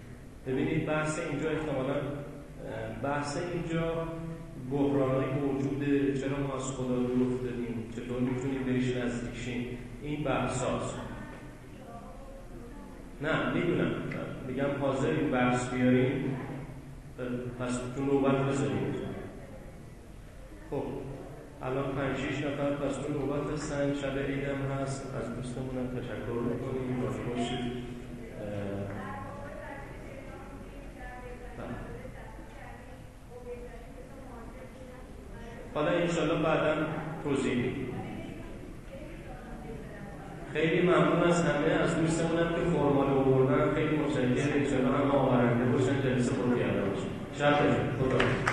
ببینید بحث اینجا احتمالا بحث اینجا بحرانایی موجوده، چرا ما از خدا دور افتادیم، چطور میتونیم بهش نزدیک شیم، این بحث هاست. نه میدونم میگم حاضرین بحث بیاریم پس تو نوبت بذاریم. خب الان پنج شیش نفر پس تو نوبت هستن، شب عیدم هست، از دوستمونم تشکر میکنیم باشه باشید. حالا انشالله بعدا توضیح میدیم. خیلی ممنون از همه، از دوستمونم که فرمال آوردن، خیلی متشکرم. انشالله همه آورنده باشن، جلسه خوبی انجام بشه. شب بخیر. خدا